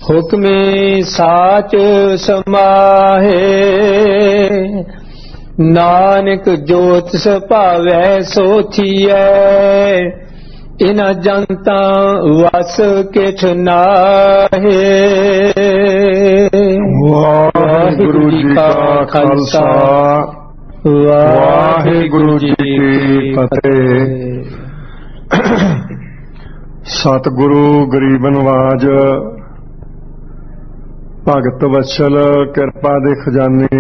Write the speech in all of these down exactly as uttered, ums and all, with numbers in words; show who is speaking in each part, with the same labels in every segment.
Speaker 1: हुक्मे साच समाहे नानक जोत सभावै सो थियै इना जनता वस किठ नाहे।
Speaker 2: वाहिगुरु जी का खालसा वाहिगुरु जी की फतेह। सतगुरु गरीब नवाज भगत वत्सल किरपा दे खजाने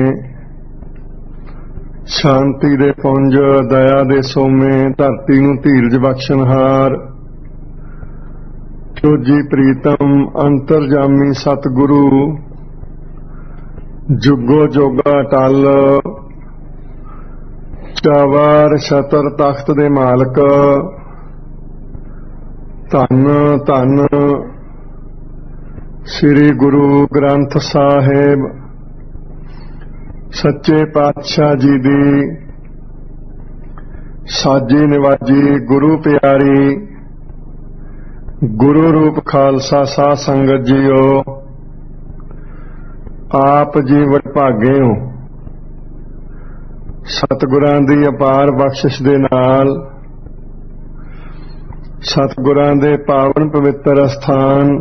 Speaker 2: शांति दे पुंज दया दे सोमे धरती नूं धीरज बख्शनहार जोजी प्रीतम अंतरजामी सतगुरु जुगो जोगा टल चावार छतर तख्त दे मालक धन धन श्री गुरु ग्रंथ साहिब सच्चे पातशाह जी दी साजी निवाजी गुरु प्यारी गुरु रूप खालसा साध संगत जीओ आप जी वडभागे हो। सतगुरां दी अपार बख्शिश दे नाल सतगुरां दे पावन पवित्र अस्थान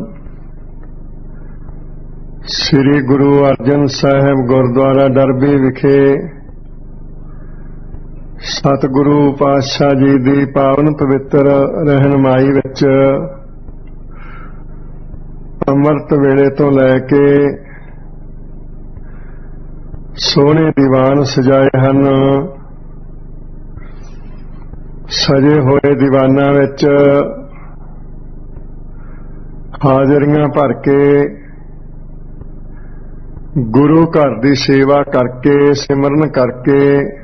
Speaker 2: श्री गुरु अर्जन साहिब गुरुद्वारा डरबी विखे सतगुरु पातशाह जी दी पावन पवित्र रहनुमाई विच अमृत वेले तो लैके सोहणे दीवान सजाए हन। सजे होए दीवानां विच हाजरियां भर के गुरु घर की सेवा करके सिमरन करके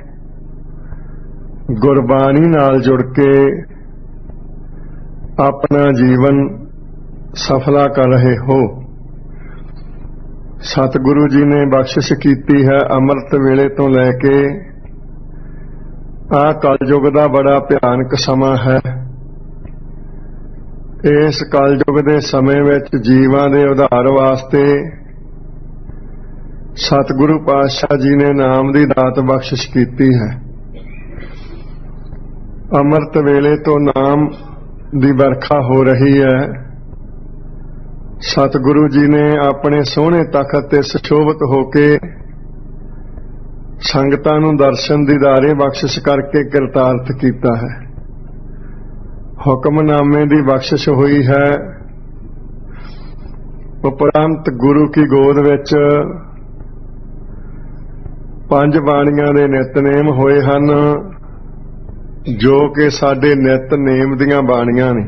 Speaker 2: गुरबाणी नाल जुड़ के अपना जीवन सफला कर रहे हो। सतगुरु जी ने बख्शिश कीती है अमृत वेले तो लैके आ कलयुग का बड़ा भयानक समा है। इस कलयुग के समय विच जीवां दे उद्धार वास्ते सतगुरु पातशाह जी ने नाम की दात बख्शिश की है। अमृत वेले तो नाम की बरखा हो रही है। सतगुरु जी ने अपने सोहने तखत ते सुशोभित होके संगतां नूं दर्शन दीदारे बख्शिश करके किरतार्थ कीता है। हुक्मनामे की बख्शिश हुई है। उपरंत गुरु की गोद विच पंज बाणियां दे नितनेम होए हन जो कि साडे नितनेम दीयां बाणियां ने।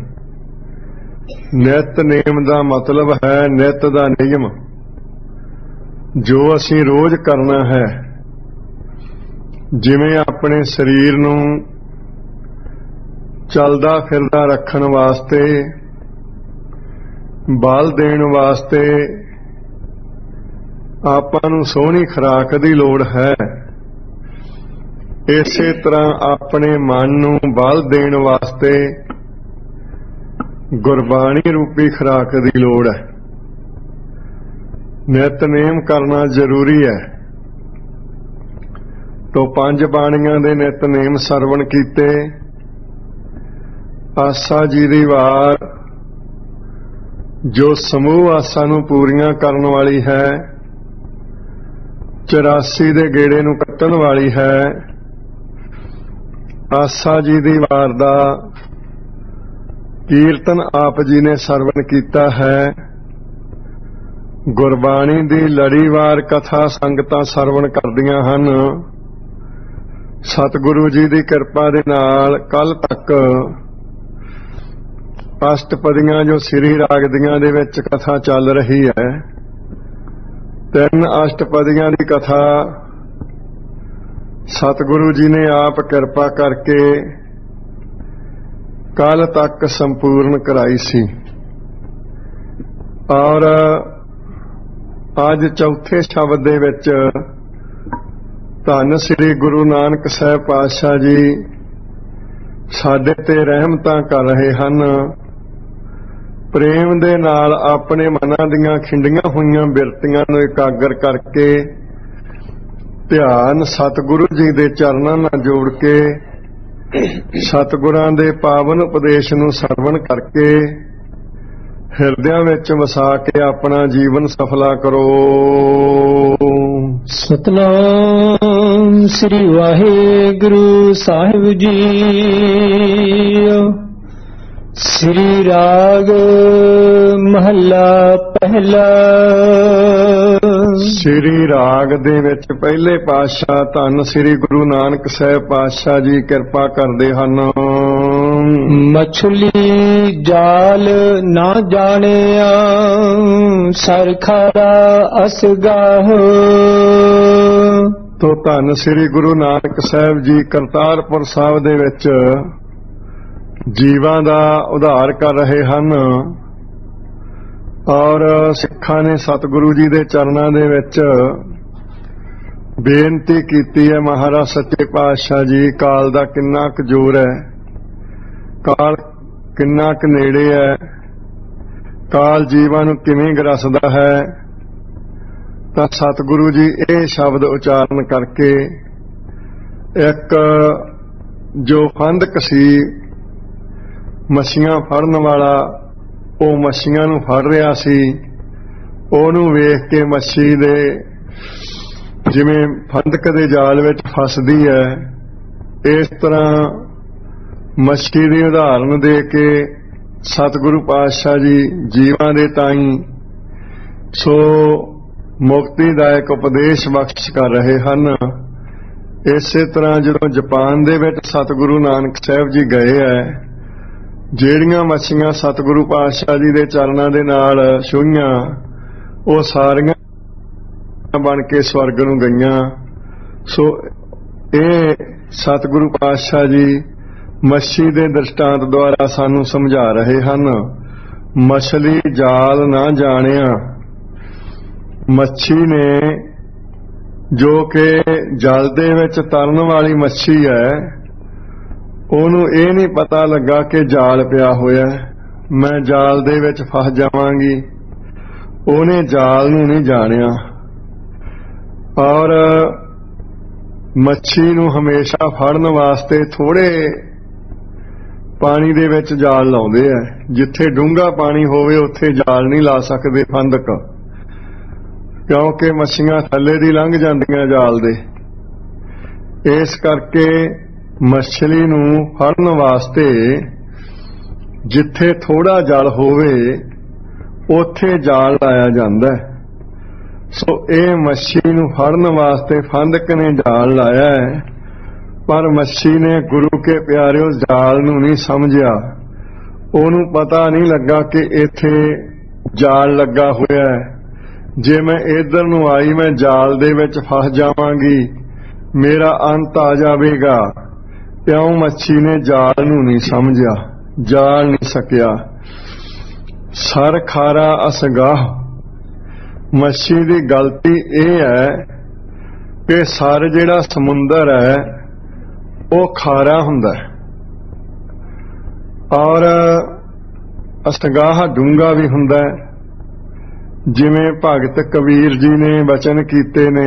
Speaker 2: नितनेम दा मतलब है नित दा नियम जो असीं रोज करना है। जिवें अपने शरीर नूं चलदा फिरदा रखण वास्ते बल देण वास्ते आपां नूं सोहनी खुराक दी लोड़ है। इसे तरह अपने मन नूं बल देण वास्ते गुरबाणी रूपी खुराक दी लोड़ है। नितनेम करना जरूरी है। तो पंज बाणियां दे नितनेम सरवण कीते। आसा जी दी वार जो समूह आसा नूं पूरियां करन वाली है। चौरासी दे गेड़े नूं कट्टण वाली है। आसा जी दी वार दा कीर्तन आप जी ने सरवण कीता है। गुरबाणी दी लड़ीवार कथा संगतां सरवण करदियां हन। सतगुरु जी दी किरपा दे नाल कल तक अष्टपदियां जो श्री राग दियां दे विच कथा चल रही है। तीन अष्टपदियां की कथा सतगुरु जी ने आप किरपा करके कल तक संपूर्ण कराई सी और अज चौथे शब्द दे विच धन श्री गुरु नानक साहिब पातशाह जी साडे ते रहमतां कर रहे हन। ਪ੍ਰੇਮ ਦੇ ਨਾਲ ਆਪਣੇ ਮਨਾਂ ਦੀਆਂ ਖਿੰਡੀਆਂ ਹੋਈਆਂ ਬਿਰਤੀਆਂ ਨੂੰ ਇਕਾਗਰ ਕਰਕੇ ਧਿਆਨ ਸਤਿਗੁਰੂ ਜੀ ਦੇ ਚਰਨਾਂ ਨਾਲ ਜੋੜ ਕੇ ਸਤਿਗੁਰਾਂ ਦੇ ਪਾਵਨ ਉਪਦੇਸ਼ ਨੂੰ ਸਰਵਣ ਕਰਕੇ ਹਿਰਦਿਆਂ ਵਿੱਚ ਵਸਾ ਕੇ ਆਪਣਾ ਜੀਵਨ ਸਫਲਾ ਕਰੋ।
Speaker 1: ਸਤਨਾਮ ਸ੍ਰੀ ਵਾਹਿਗੁਰੂ ਸਾਹਿਬ ਜੀ। ਸ੍ਰੀ ਰਾਗ ਮਹੱਲਾ ਪਹਿਲਾ।
Speaker 2: ਸ੍ਰੀ ਰਾਗ ਦੇ ਵਿੱਚ ਪਹਿਲੇ ਪਾਤਸ਼ਾਹ ਧੰਨ ਸ੍ਰੀ ਗੁਰੂ ਨਾਨਕ ਸਾਹਿਬ ਪਾਤਸ਼ਾਹ ਜੀ ਕਿਰਪਾ ਕਰਦੇ ਹਨ।
Speaker 1: ਮਛਲੀ ਜਾਲ ਨਾ ਜਾਣਿਆ ਸਰਖਾਰਾ ਅਸਗਾਹ।
Speaker 2: ਤੋ ਧੰਨ ਸ੍ਰੀ ਗੁਰੂ ਨਾਨਕ ਸਾਹਿਬ ਜੀ ਕਰਤਾਰਪੁਰ ਸਾਹਿਬ ਦੇ ਵਿੱਚ ਜੀਵਾਂ ਦਾ ਉਧਾਰ ਕਰ ਰਹੇ ਹਨ ਔਰ ਸਿੱਖਾਂ ਨੇ ਸਤਿਗੁਰੂ ਜੀ ਦੇ ਚਰਨਾਂ ਦੇ ਵਿੱਚ ਬੇਨਤੀ ਕੀਤੀ ਹੈ, ਮਹਾਰਾਜ ਸੱਚੇ ਪਾਤਸ਼ਾਹ ਜੀ ਕਾਲ ਦਾ ਕਿੰਨਾ ਕੁ ਜ਼ੋਰ ਹੈ, ਕਾਲ ਕਿੰਨਾ ਕੁ ਨੇੜੇ ਹੈ, ਕਾਲ ਜੀਵਾਂ ਨੂੰ ਕਿਵੇਂ ਗਰਸਦਾ ਹੈ। ਤਾਂ ਸਤਿਗੁਰੂ ਜੀ ਇਹ ਸ਼ਬਦ ਉਚਾਰਨ ਕਰਕੇ ਇੱਕ ਜੋ ਫੰਦਕ ਸੀ ਮੱਛੀਆਂ ਫੜਨ ਵਾਲਾ, ਉਹ ਮੱਛੀਆਂ ਨੂੰ ਫੜ ਰਿਹਾ ਸੀ, ਉਹਨੂੰ ਵੇਖ ਕੇ ਮੱਛੀ ਦੇ ਜਿਵੇਂ ਫੰਦਕ ਦੇ ਜਾਲ ਵਿੱਚ ਫਸਦੀ ਹੈ ਇਸ ਤਰ੍ਹਾਂ ਮੱਛੀ ਦੀ ਉਦਾਹਰਨ ਦੇ ਕੇ ਸਤਿਗੁਰੂ ਪਾਤਸ਼ਾਹ ਜੀ ਜੀਵਾਂ ਦੇ ਤਾਈਂ ਸੋ ਮੁਕਤੀਦਾਇਕ ਉਪਦੇਸ਼ ਬਖਸ਼ ਕਰ ਰਹੇ ਹਨ। ਇਸੇ ਤਰ੍ਹਾਂ ਜਦੋਂ ਜਾਪਾਨ ਦੇ ਵਿੱਚ ਸਤਿਗੁਰੂ ਨਾਨਕ ਸਾਹਿਬ ਜੀ ਗਏ ਹੈ, ਜਿਹੜੀਆਂ ਮੱਛੀਆਂ ਸਤਿਗੁਰੂ ਪਾਤਸ਼ਾਹ ਜੀ ਦੇ ਚਰਨਾਂ ਦੇ ਨਾਲ ਛੂਹੀਆਂ ਉਹ ਸਾਰੀਆਂ ਬਣ ਕੇ ਸਵਰਗ ਨੂੰ ਗਈਆਂ। ਸੋ ਇਹ ਸਤਿਗੁਰੂ ਪਾਤਸ਼ਾਹ ਜੀ ਮੱਛੀ ਦੇ ਦ੍ਰਿਸ਼ਟਾਂਤ ਦੁਆਰਾ ਸਾਨੂੰ ਸਮਝਾ ਰਹੇ ਹਨ। ਮਛਲੀ ਜਾਲ ਨਾ ਜਾਣਿਆ, ਮੱਛੀ ਨੇ ਜੋ ਕਿ ਜਲ ਦੇ ਵਿੱਚ ਤਰਨ ਵਾਲੀ ਮੱਛੀ ਹੈ, ਉਹਨੂੰ ਇਹ ਨਹੀਂ ਪਤਾ ਲੱਗਾ ਕਿ ਜਾਲ ਪਿਆ ਹੋਇਆ, ਮੈਂ ਜਾਲ ਦੇ ਵਿੱਚ ਫਸ ਜਾਵਾਂਗੀ। ਉਹਨੇ ਜਾਲ ਨੂੰ ਨਹੀਂ ਜਾਣਿਆ ਔਰ ਮੱਛੀ ਨੂੰ ਹਮੇਸ਼ਾ ਫੜਨ ਵਾਸਤੇ ਥੋੜੇ ਪਾਣੀ ਦੇ ਵਿੱਚ ਜਾਲ ਲਾਉਂਦੇ ਆ। ਜਿੱਥੇ ਡੂੰਘਾ ਪਾਣੀ ਹੋਵੇ ਉੱਥੇ ਜਾਲ ਨਹੀਂ ਲਾ ਸਕਦੇ ਫੰਦਕ, ਕਿਉਂਕਿ ਮੱਛੀਆਂ ਥੱਲੇ ਦੀ ਲੰਘ ਜਾਂਦੀਆਂ ਜਾਲ ਦੇ। ਇਸ ਕਰਕੇ ਮੱਛਲੀ ਨੂੰ ਫੜਨ ਵਾਸਤੇ ਜਿੱਥੇ ਥੋੜਾ ਜਲ ਹੋਵੇ ਉੱਥੇ ਜਾਲ ਲਾਇਆ ਜਾਂਦਾ। ਸੋ ਇਹ ਮੱਛੀ ਨੂੰ ਫੜਨ ਵਾਸਤੇ ਫੰਦਕ ਨੇ ਜਾਲ ਲਾਇਆ ਹੈ, ਪਰ ਮੱਛੀ ਨੇ ਗੁਰੂ ਕੇ ਪਿਆਰਿਓ ਜਾਲ ਨੂੰ ਨਹੀਂ ਸਮਝਿਆ। ਉਹਨੂੰ ਪਤਾ ਨਹੀਂ ਲੱਗਾ ਕਿ ਇੱਥੇ ਜਾਲ ਲੱਗਾ ਹੋਇਆ ਹੈ, ਜੇ ਮੈਂ ਇੱਧਰ ਨੂੰ ਆਈ ਮੈਂ ਜਾਲ ਦੇ ਵਿੱਚ ਫਸ ਜਾਵਾਂਗੀ, ਮੇਰਾ ਅੰਤ ਆ ਜਾਵੇਗਾ। ਕਿਉਂ ਮੱਛੀ ਨੇ ਜਾਲ ਨੂੰ ਨਹੀਂ ਸਮਝਿਆ, ਜਾਲ ਨਹੀਂ ਸਕਿਆ। ਸਰ ਖਾਰਾ ਅਸਗਾਹ, ਮੱਛੀ ਦੀ ਗਲਤੀ ਇਹ ਹੈ ਕਿ ਸਰ ਜਿਹੜਾ ਸਮੁੰਦਰ ਹੈ ਉਹ ਖਾਰਾ ਹੁੰਦਾ ਹੈ ਔਰ ਅਸਗਾਹ ਡੂੰਘਾ ਵੀ ਹੁੰਦਾ ਹੈ। ਜਿਵੇਂ ਭਗਤ ਕਬੀਰ ਜੀ ਨੇ ਬਚਨ ਕੀਤੇ ਨੇ,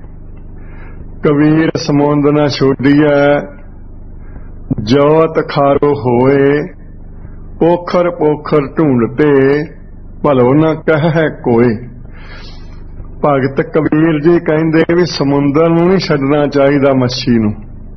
Speaker 2: ਕਬੀਰ ਸਮੁੰਦ ਨਾ ਛੋਡੀਐ ਜੋਤ ਖਾਰੋ ਹੋਏ, ਪੋਖਰ ਪੋਖਰ ਢੂੰਡਤੇ ਭਲੋ ਨਾ ਕਹਿ ਕੋਏ। ਭਗਤ ਕਬੀਰ ਜੀ ਕਹਿੰਦੇ ਵੀ ਸਮੁੰਦਰ ਨੂੰ ਨਹੀਂ ਛੱਡਣਾ ਚਾਹੀਦਾ ਮੱਛੀ ਨੂੰ,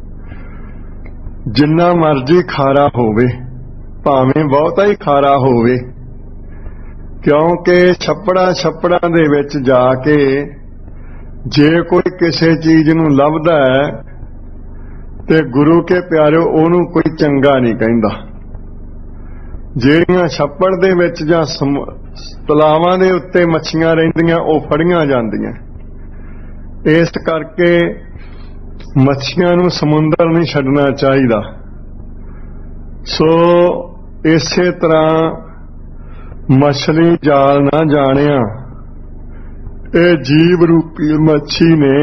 Speaker 2: ਜਿੰਨਾ ਮਰਜ਼ੀ ਖਾਰਾ ਹੋਵੇ, ਭਾਵੇਂ ਬਹੁਤਾ ਹੀ ਖਾਰਾ ਹੋਵੇ, ਕਿਉਂਕਿ ਛੱਪੜਾਂ ਛੱਪੜਾਂ ਦੇ ਵਿੱਚ ਜਾ ਕੇ ਜੇ ਕੋਈ ਕਿਸੇ ਚੀਜ਼ ਨੂੰ ਲੱਭਦਾ ਹੈ ਤੇ ਗੁਰੂ ਕੇ ਪਿਆਰਿਓ ਉਹਨੂੰ ਕੋਈ ਚੰਗਾ ਨਹੀਂ ਕਹਿੰਦਾ। ਜਿਹੜੀਆਂ ਛੱਪੜ ਦੇ ਵਿੱਚ ਜਾਂ ਤਲਾਵਾਂ ਦੇ ਉੱਤੇ ਮੱਛੀਆਂ ਰਹਿੰਦੀਆਂ ਉਹ ਫੜੀਆਂ ਜਾਂਦੀਆਂ। ਇਸ ਕਰਕੇ ਮੱਛੀਆਂ ਨੂੰ ਸਮੁੰਦਰ ਨਹੀਂ ਛੱਡਣਾ ਚਾਹੀਦਾ। ਸੋ ਇਸੇ ਤਰ੍ਹਾਂ ਮਛਲੀ ਜਾਲ ਨਾ ਜਾਣਿਆ, ਇਹ ਜੀਵ ਰੂਪੀ ਮੱਛੀ ਨੇ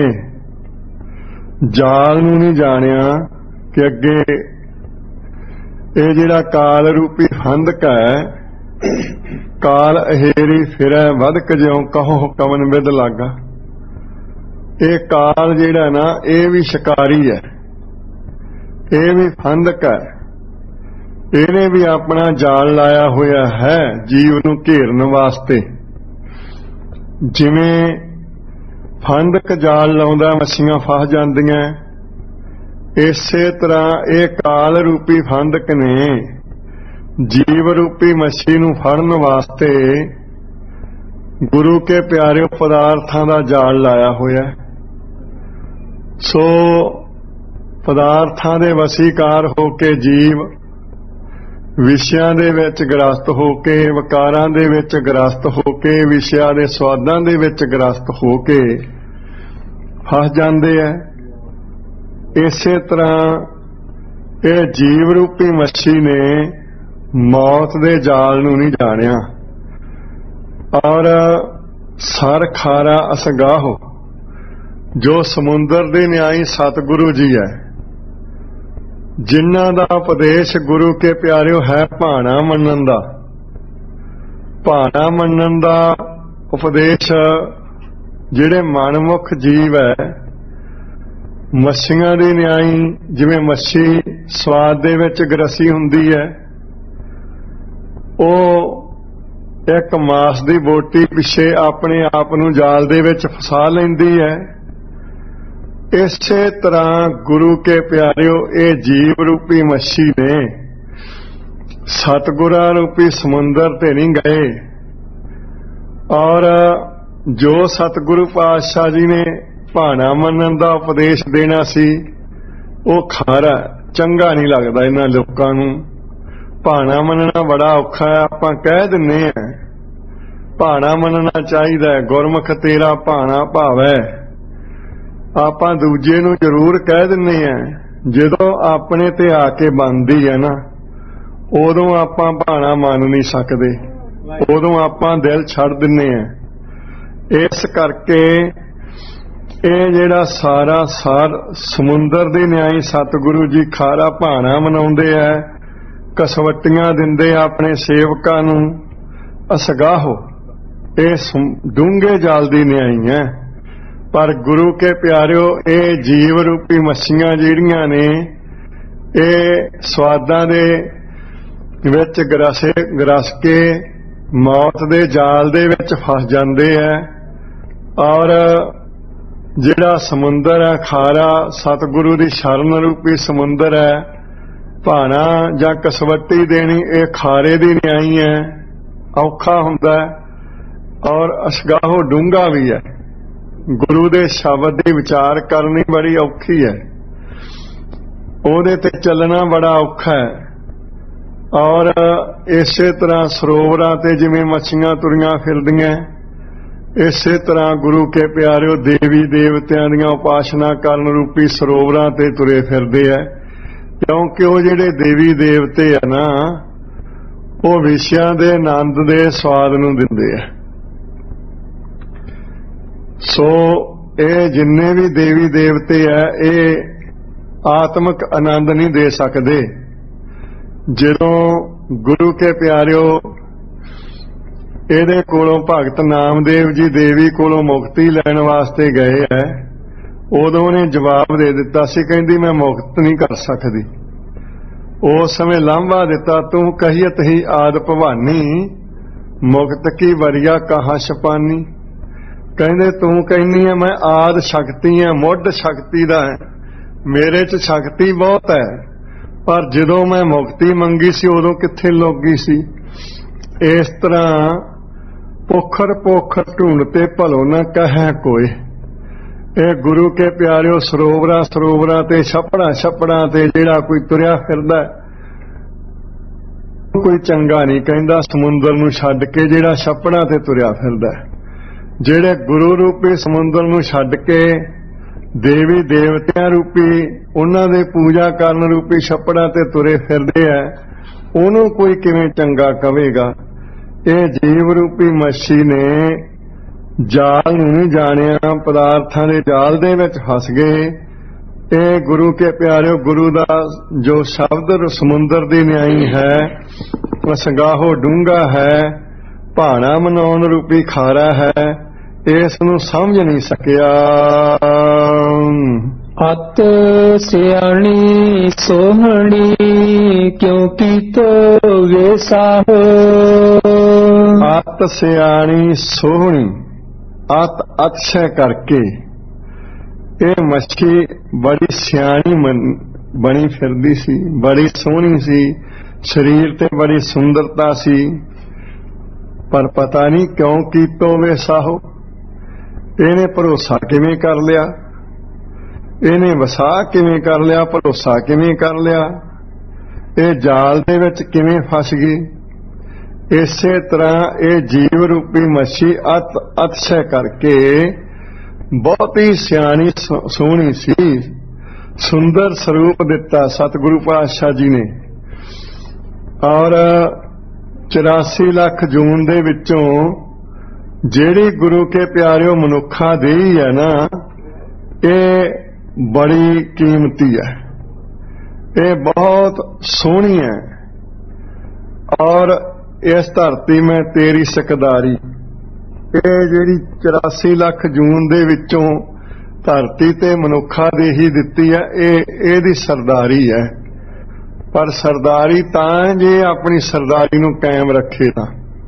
Speaker 2: ਜਾਲ ਨੂੰ ਨਹੀਂ ਜਾਣਿਆ ਕਿ ਅੱਗੇ ਇਹ ਜਿਹੜਾ ਕਾਲ ਰੂਪੀ ਫੰਦਕ ਹੈ काल अहेरी फिरै वधक ज्यों कहो कवन विद लागा। ये काल जिहड़ा ना ये भी शिकारी है, ये भी फंदक है, इहने भी अपना जाल लाया होया है जीव नूं घेरन वास्ते। जिवें फंदक जाल लाउंदा मच्छियां फस जांदियां, इसे तरह ये काल रूपी फंदक ने जीव रूपी मच्छी नूं फड़न वास्ते गुरु के प्यारे पदार्थां दा जाल लाया होया। सो पदार्थां दे वसीकार हो के जीव विषयां दे विच ग्रस्त हो के, विकारां दे विच ग्रस्त हो के, विषयां दे स्वादां दे विच ग्रस्त हो के फस जांदे है। इसे तरह ये जीव रूपी मच्छी ने मौत दे जाल नूं नहीं जाणिया और सर खारा असगाहो जो समुंदर दे न्यायी सतगुरु जी है, जिन्हां दा उपदेश गुरु के प्यारिओ है भाणा मन्नण दा। भाणा मन्नण दा उपदेश जिहड़े मनमुख जीव है, मच्छियां दे न्यायी, जिवें मच्छी स्वाद दे विच ग्रसी हुंदी है, ਉਹ एक मास दी बोटी पिछे अपने आप नूं जाल दे विच फसा लैंदी है। इसे तरह गुरु के प्यारिओ ये जीव रूपी मच्छी ने सतगुरां रूपी समुंदर ते नहीं गए और जो सतगुरु पातशाह जी ने भाणा मनण दा उपदेश देना सी वो खारा चंगा नहीं लगदा इन्हां लोकां नूं। भाणा मनना बड़ा औखा है, आपां कह दिन्ने आ भाणा मनना चाहिदा है, गुरमुख तेरा भाणा भावै, आपां दूजे नूं जरूर कह दिन्ने आ। जदों अपने ते आके बनदी है ना, उदों आपां भाणा मन नहीं सकदे, उदों आपां दिल छड़ दिन्ने आ। इस करके ये जिहड़ा सारा सार समुंदर दे न्याई सतगुरु जी खारा भाणा मनाउंदे है, कसवटियां दिंदे अपने सेवकां नूं असगाहो, ये डूंगे जाल दी न्याई है। पर गुरु के प्यारिओ ये जीव रूपी मच्छियां जिहड़ियां ने ये स्वादां दे विच ग्रसे ग्रस के मौत दे जाल दे विच फस जांदे है और जिहड़ा समुंदर है खारा सतगुरु दी शरण रूपी समुंदर है, भाणा जां कसवटी देनी ये खारे दी न्याई है, औखा हुंदा और असगाहो डूंगा भी है। गुरु दे शब्द दी विचार करनी बड़ी औखी है, ओहदे ते चलना बड़ा औखा है। और इसे तरह सरोवरां ते जिवें मच्छियां तुरियां फिरदियां, इसे तरह गुरु के प्यारिओ देवी देवतियां दीयां उपासना करन रूपी सरोवरां ते तुरे फिरदे है। क्योंकि वो जिहड़े देवी देवते है ना, वो विषयां दे आनंद दे स्वाद नूं दिंदे है। सो ये जिन्ने भी देवी देवते है ये आत्मक आनंद नहीं दे सकते। जदों गुरु के प्यारिओ इहदे कोलों भगत नामदेव जी देवी कोलों मुक्ति लैण वास्ते गए है, उदों ने जवाब दे दिता सी, कहंदी मैं मुक्त नहीं कर सकदी। उस समय लांभा दिता, तू कहियत ही आद भवानी मुक्त की वरिया कहाँ छपानी। कहंदे तू कहनी है मैं आद शक्ति है, मुढ़ शक्ति दा है, मेरे च शक्ति बहुत है, पर जदों मैं मुक्ति मंगी सी उदों कित्थे लोगी सी। इस तरह पोखर पोखर ढूंढते भलो न कहे कोई। ये गुरु के प्यारिओ सरोवरां सरोवरां ते छपड़ा छपड़ा ते जिहड़ा कोई तुरिया फिरदा कोई चंगा नहीं कहंदा, समुंदर नूं छड्ड के जिहड़ा छपड़ा ते तुरिया फिरदा। जिहड़े गुरु रूपी समुंदर नूं छड्ड के देवी देवतियां रूपी उन्हां दे पूजा करन रूपी छपड़ा ते तुरे फिरदे है, उहनूं कोई किवें चंगा कहेगा। ये जीव रूपी मच्छी ने जाल नहीं जानिया, पदार्थां दे जाल दे विच फस गए। ये गुरु के प्यारिओ गुरु दा जो शब्द समुंदर दी न्याई है, असगाहो डूंगा है, ਭਾਣਾ ਮਨਾਉਣ ਰੂਪੀ ਖਾਰਾ ਹੈ, ਇਸ ਨੂੰ ਸਮਝ ਨਹੀਂ ਸਕਿਆ।
Speaker 1: ਅਤ ਸਿਆਣੀ ਸੋਹਣੀ ਕਿਉ ਕੀਤੋ ਵੇਸਾਹੋ।
Speaker 2: ਅਤ ਸਿਆਣੀ ਸੋਹਣੀ, ਅਤ ਅਤਿਸ਼ੈ ਕਰਕੇ ਇਹ ਮੱਛੀ ਬੜੀ ਸਿਆਣੀ ਬਣੀ ਫਿਰਦੀ ਸੀ, ਬੜੀ ਸੋਹਣੀ ਸੀ, ਸਰੀਰ ਤੇ ਬੜੀ ਸੁੰਦਰਤਾ ਸੀ, ਪਰ ਪਤਾ ਨਹੀਂ ਕਿਉਂ ਕੀਤੋ ਵੇਸਾਹੋ। ਇਹਨੇ ਭਰੋਸਾ ਕਿਵੇਂ ਕਰ ਲਿਆ, ਇਹਨੇ ਵਸਾ ਕਿਵੇਂ ਕਰ ਲਿਆ, ਭਰੋਸਾ ਕਿਵੇਂ ਕਰ ਲਿਆ, ਇਹ ਜਾਲ ਦੇ ਵਿੱਚ ਕਿਵੇਂ ਫਸ ਗਈ। ਇਸੇ ਤਰ੍ਹਾਂ ਇਹ ਜੀਵ ਰੂਪੀ ਮੱਛੀ ਅਤ ਅਤਿਸ਼ੈ ਕਰਕੇ ਬਹੁਤੀ ਸਿਆਣੀ ਸੋਹਣੀ ਸੀ, ਸੁੰਦਰ ਸਰੂਪ ਦਿੱਤਾ ਸਤਿਗੁਰੂ ਪਾਤਸ਼ਾਹ ਜੀ ਨੇ। ਔਰ ਚੁਰਾਸੀ ਲੱਖ ਜੂਨ ਦੇ ਵਿੱਚੋਂ ਜਿਹੜੀ ਗੁਰੂ ਕੇ ਪਿਆਰਿਓ ਮਨੁੱਖਾਂ ਦੇਈ ਹੈ ਨਾ, ਇਹ ਬੜੀ ਕੀਮਤੀ ਹੈ, ਇਹ ਬਹੁਤ ਸੋਹਣੀ ਹੈ। ਔਰ ਇਸ ਧਰਤੀ ਮੈਂ ਤੇਰੀ ਸਕਦਾਰੀ, ਇਹ ਜਿਹੜੀ ਚੁਰਾਸੀ ਲੱਖ ਜੂਨ ਦੇ ਵਿੱਚੋਂ ਧਰਤੀ ਤੇ ਮਨੁੱਖਾਂ ਦੇ ਹੀ ਦਿੱਤੀ ਹੈ, ਇਹ ਇਹਦੀ ਸਰਦਾਰੀ ਹੈ। ਪਰ ਸਰਦਾਰੀ ਤਾਂ ਜੇ ਆਪਣੀ ਸਰਦਾਰੀ ਨੂੰ ਕਾਇਮ ਰੱਖੇ ਤਾਂ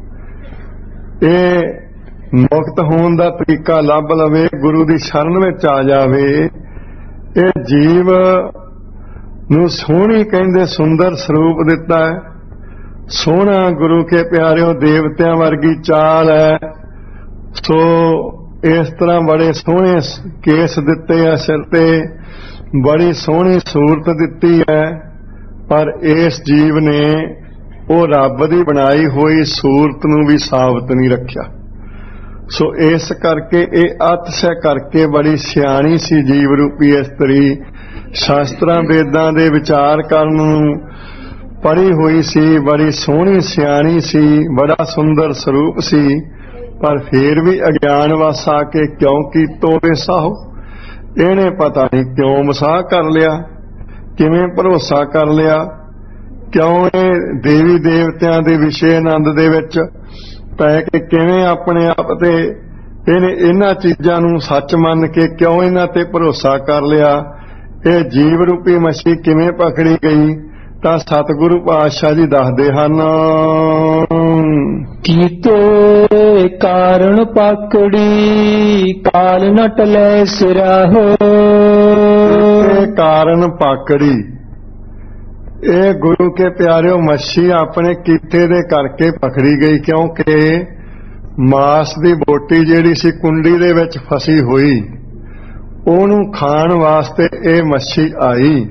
Speaker 2: ਇਹ ਮੁਕਤ ਹੋਣ ਦਾ ਤਰੀਕਾ ਲੱਭ ਲਵੇ, ਗੁਰੂ ਦੀ ਸ਼ਰਨ ਵਿੱਚ ਆ ਜਾਵੇ। ਇਹ ਜੀਵ ਨੂੰ ਸੋਹਣੀ ਕਹਿੰਦੇ ਸੁੰਦਰ ਸਰੂਪ ਦਿੱਤਾ ਹੈ, ਸੋਹਣਾ ਗੁਰੂ ਕੇ ਪਿਆਰਿਓ ਦੇਵਤਿਆਂ ਵਰਗੀ ਚਾਲ ਹੈ। ਸੋ ਇਸ ਤਰ੍ਹਾਂ ਬੜੇ ਸੋਹਣੇ ਕੇਸ ਦਿੱਤੇ ਆ ਸਿਰ ਤੇ, ਬੜੀ ਸੋਹਣੀ ਸੂਰਤ ਦਿੱਤੀ ਹੈ, ਪਰ ਇਸ ਜੀਵ ਨੇ ਉਹ ਰੱਬ ਦੀ ਬਣਾਈ ਹੋਈ ਸੂਰਤ ਨੂੰ ਵੀ ਸਾਬਤ ਨਹੀਂ ਰੱਖਿਆ। ਸੋ ਇਸ ਕਰਕੇ ਇਹ ਅਤਿਸ਼ੈ ਕਰਕੇ ਬੜੀ ਸਿਆਣੀ ਸੀ ਜੀਵ ਰੂਪੀ ਇਸਤਰੀ, ਸ਼ਾਸਤਰਾਂ ਵੇਦਾਂ ਦੇ ਵਿਚਾਰ ਕਰਨ ਨੂੰ ਪੜ੍ਹੀ ਹੋਈ ਸੀ, ਬੜੀ ਸੋਹਣੀ ਸਿਆਣੀ ਸੀ, ਬੜਾ ਸੁੰਦਰ ਸਰੂਪ ਸੀ, ਪਰ ਫੇਰ ਵੀ ਅਗਿਆਨ ਵਸ ਆ ਕੇ ਕਿਉਂ ਕੀਤੋ ਵੇਸਾਹੋ। ਇਹਨੇ ਪਤਾ ਨਹੀਂ ਕਿਉਂ ਵਸਾ ਕਰ ਲਿਆ, ਕਿਵੇਂ ਭਰੋਸਾ ਕਰ ਲਿਆ, ਕਿਉਂ ਇਹ ਦੇਵੀ ਦੇਵਤਿਆਂ ਦੇ ਵਿਸ਼ੇ ਆਨੰਦ ਦੇ ਵਿੱਚ ਪੈ ਕੇ ਕਿਵੇਂ ਆਪਣੇ ਆਪ ਤੇ ਇਹਨੇ ਇਹਨਾਂ ਚੀਜ਼ਾਂ ਨੂੰ ਸੱਚ ਮੰਨ ਕੇ ਕਿਉਂ ਇਹਨਾਂ ਤੇ ਭਰੋਸਾ ਕਰ ਲਿਆ। ਇਹ ਜੀਵ ਰੂਪੀ ਮੱਛੀ ਕਿਵੇਂ ਪਕੜੀ ਗਈ, ਤਾਂ ਸਤਿਗੁਰੂ ਪਾਤਸ਼ਾਹ ਜੀ ਦੱਸਦੇ ਹਨ,
Speaker 1: ਕੀਤੇ ਕਾਰਣ ਪਾਕੜੀ ਕਾਲ ਨ ਟਲੈ ਸਿਰਾਹੋ।
Speaker 2: ਕਾਰਨ ਪਾਕੜੀ, ਇਹ ਗੁਰੂ ਕੇ ਪਿਆਰਿਓ ਮੱਛੀ ਆਪਣੇ ਕੀਤੇ ਦੇ ਕਰਕੇ ਪਕੜੀ ਗਈ, ਕਿਉਂਕਿ ਮਾਸ ਦੀ ਬੋਟੀ ਜਿਹੜੀ ਸੀ ਕੁੰਡੀ ਦੇ ਵਿੱਚ ਫਸੀ ਹੋਈ, ਉਹਨੂੰ ਖਾਣ ਵਾਸਤੇ ਇਹ ਮੱਛੀ ਆਈ।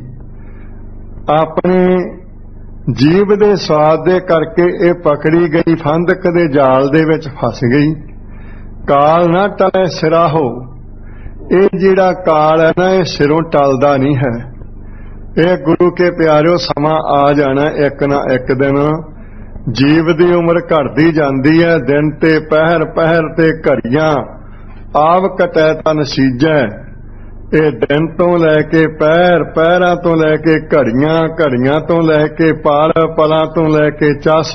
Speaker 2: ਆਪਣੇ ਜੀਵ ਦੇ ਸਵਾਦ ਦੇ ਕਰਕੇ ਇਹ ਪਕੜੀ ਗਈ, ਫੰਦਕ ਦੇ ਜਾਲ ਦੇ ਵਿੱਚ ਫਸ ਗਈ। ਕਾਲ ਨਾ ਟਲੇ ਸਿਰਾਹੋ, ਇਹ ਜਿਹੜਾ ਕਾਲ ਹੈ ਨਾ, ਇਹ ਸਿਰੋਂ ਟਲਦਾ ਨਹੀਂ ਹੈ। ਇਹ ਗੁਰੂ ਕੇ ਪਿਆਰਿਓ ਸਮਾਂ ਆ ਜਾਣਾ, ਇੱਕ ਨਾ ਇੱਕ ਦਿਨ ਜੀਵ ਦੀ ਉਮਰ ਘਟਦੀ ਜਾਂਦੀ ਹੈ। ਦਿਨ ਤੇ ਪਹਿਰ, ਪਹਿਰ ਤੇ ਘੜੀਆਂ, ਆਵ ਕਟੈ ਤਾਂ ਨਸੀਜੈ। ਇਹ ਦਿਨ ਤੋਂ ਲੈ ਕੇ ਪਹਿਰ, ਪਹਿਰਾਂ ਤੋਂ ਲੈ ਕੇ ਘੜੀਆਂ, ਘੜੀਆਂ ਤੋਂ ਲੈ ਕੇ ਪਲ, ਪਲਾਂ ਤੋਂ ਲੈ ਕੇ ਚਸ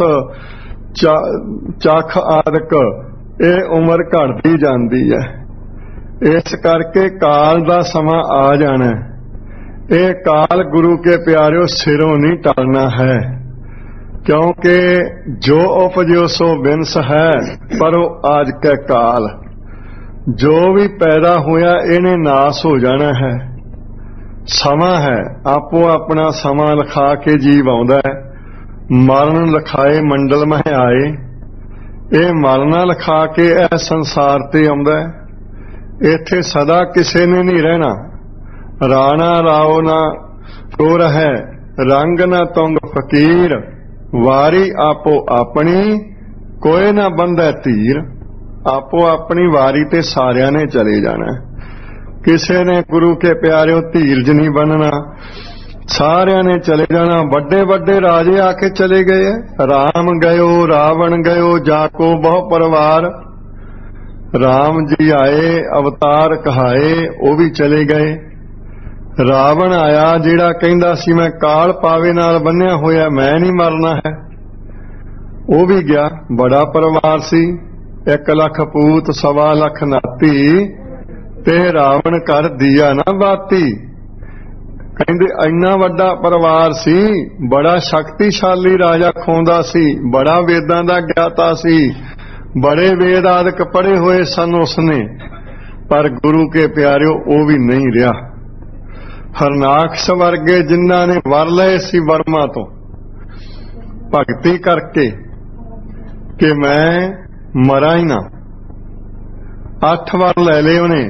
Speaker 2: ਚੱਖ ਆਦਿਕ, ਇਹ ਉਮਰ ਘਟਦੀ ਜਾਂਦੀ ਹੈ। ਇਸ ਕਰਕੇ ਕਾਲ ਦਾ ਸਮਾਂ ਆ ਜਾਣਾ। ਇਹ ਕਾਲ ਗੁਰੂ ਕੇ ਪਿਆਰਿਓ ਸਿਰੋਂ ਨਹੀਂ ਟਲਣਾ ਹੈ, ਕਿਉਂਕਿ ਜੋ ਉਪਜਿਓ ਸੋ ਬਿਨਸ ਹੈ, ਪਰ ਉਹ ਆਜ ਕੈ ਕਾਲ। ਜੋ ਵੀ ਪੈਦਾ ਹੋਇਆ ਇਹਨੇ ਨਾਸ ਹੋ ਜਾਣਾ ਹੈ। ਸਮਾਂ ਹੈ, ਆਪੋ ਆਪਣਾ ਸਮਾਂ ਲਿਖਾ ਕੇ ਜੀਵ ਆਉਂਦਾ ਹੈ। ਮਰਨ ਲਿਖਾਏ ਮੰਡਲ ਮਹਿ ਆਏ, ਇਹ ਮਰਨਾ ਲਿਖਾ ਕੇ ਇਹ ਸੰਸਾਰ ਤੇ ਆਉਂਦਾ ਹੈ। ਇੱਥੇ ਸਦਾ ਕਿਸੇ ਨੇ ਨਹੀਂ ਰਹਿਣਾ। ਰਾਣਾ ਰਾਓ ਨਾ ਕੋ ਰਹੈ, ਰੰਗ ਨਾ ਤੁੰਗ ਫਕੀਰ, ਵਾਰੀ ਆਪੋ ਆਪਣੀ ਕੋਈ ਨਾ ਬੰਧੈ ਧੀਰ। ਆਪੋ ਆਪਣੀ ਵਾਰੀ ਤੇ ਸਾਰਿਆਂ ਨੇ ਚਲੇ ਜਾਣਾ, ਕਿਸੇ ਨੇ ਗੁਰੂ ਕੇ ਪਿਆਰਿਓ ਧੀਰਜ ਨਹੀਂ ਬਣਨਾ, ਸਾਰਿਆਂ ਨੇ ਚਲੇ ਜਾਣਾ। ਵੱਡੇ ਵੱਡੇ ਰਾਜੇ ਆ ਕੇ ਚਲੇ ਗਏ, ਰਾਮ ਗਇਓ, ਰਾਵਣ ਗਇਓ, ਜਾਕੋ ਬਹੁ ਪਰਿਵਾਰ। ਰਾਮ ਜੀ ਆਏ, ਅਵਤਾਰ ਕਹਾਏ, ਉਹ ਵੀ ਚਲੇ ਗਏ। ਰਾਵਣ ਆਇਆ ਜਿਹੜਾ ਕਹਿੰਦਾ ਸੀ ਮੈਂ ਕਾਲ ਪਾਵੇ ਨਾਲ ਬੰਨਿਆ ਹੋਇਆ, ਮੈਂ ਨਹੀਂ ਮਰਨਾ ਹੈ, ਉਹ ਵੀ ਗਿਆ। ਬੜਾ ਪਰਿਵਾਰ ਸੀ, ਇੱਕ ਲੱਖ ਪੂਤ ਸਵਾ ਲੱਖ ਨਾਤੀ, ਤੇ ਰਾਵਣ ਕਰ ਦੀਆ ਨਾ ਬਾਤੀ। ਕਹਿੰਦੇ ਇੰਨਾ ਵੱਡਾ ਪਰਿਵਾਰ ਸੀ, ਬੜਾ ਸ਼ਕਤੀਸ਼ਾਲੀ ਰਾਜਾ ਖੋਂਦਾ ਸੀ, ਬੜਾ ਵੇਦਾਂ ਦਾ ਗਿਆਤਾ ਸੀ, ਬੜੇ ਵੇਦ ਆਦਿਕ ਪੜ੍ਹੇ ਹੋਏ ਸਨ ਉਸਨੇ। ਪਰ ਗੁਰੂ ਕੇ ਪਿਆਰਿਓ ਉਹ ਵੀ ਨਹੀਂ ਰਿਹਾ। ਹਰਨਾਕਸ਼ ਵਰਗੇ ਜਿਨ੍ਹਾਂ ਨੇ ਵਰ ਲਏ ਸੀ ਵਰਮਾ ਤੋਂ ਭਗਤੀ ਕਰਕੇ ਕਿ ਮੈਂ ਮਰਾਂ ਹੀ ਨਾ, ਅੱਠ ਵਾਰ ਲੈ ਲਏ ਉਹਨੇ।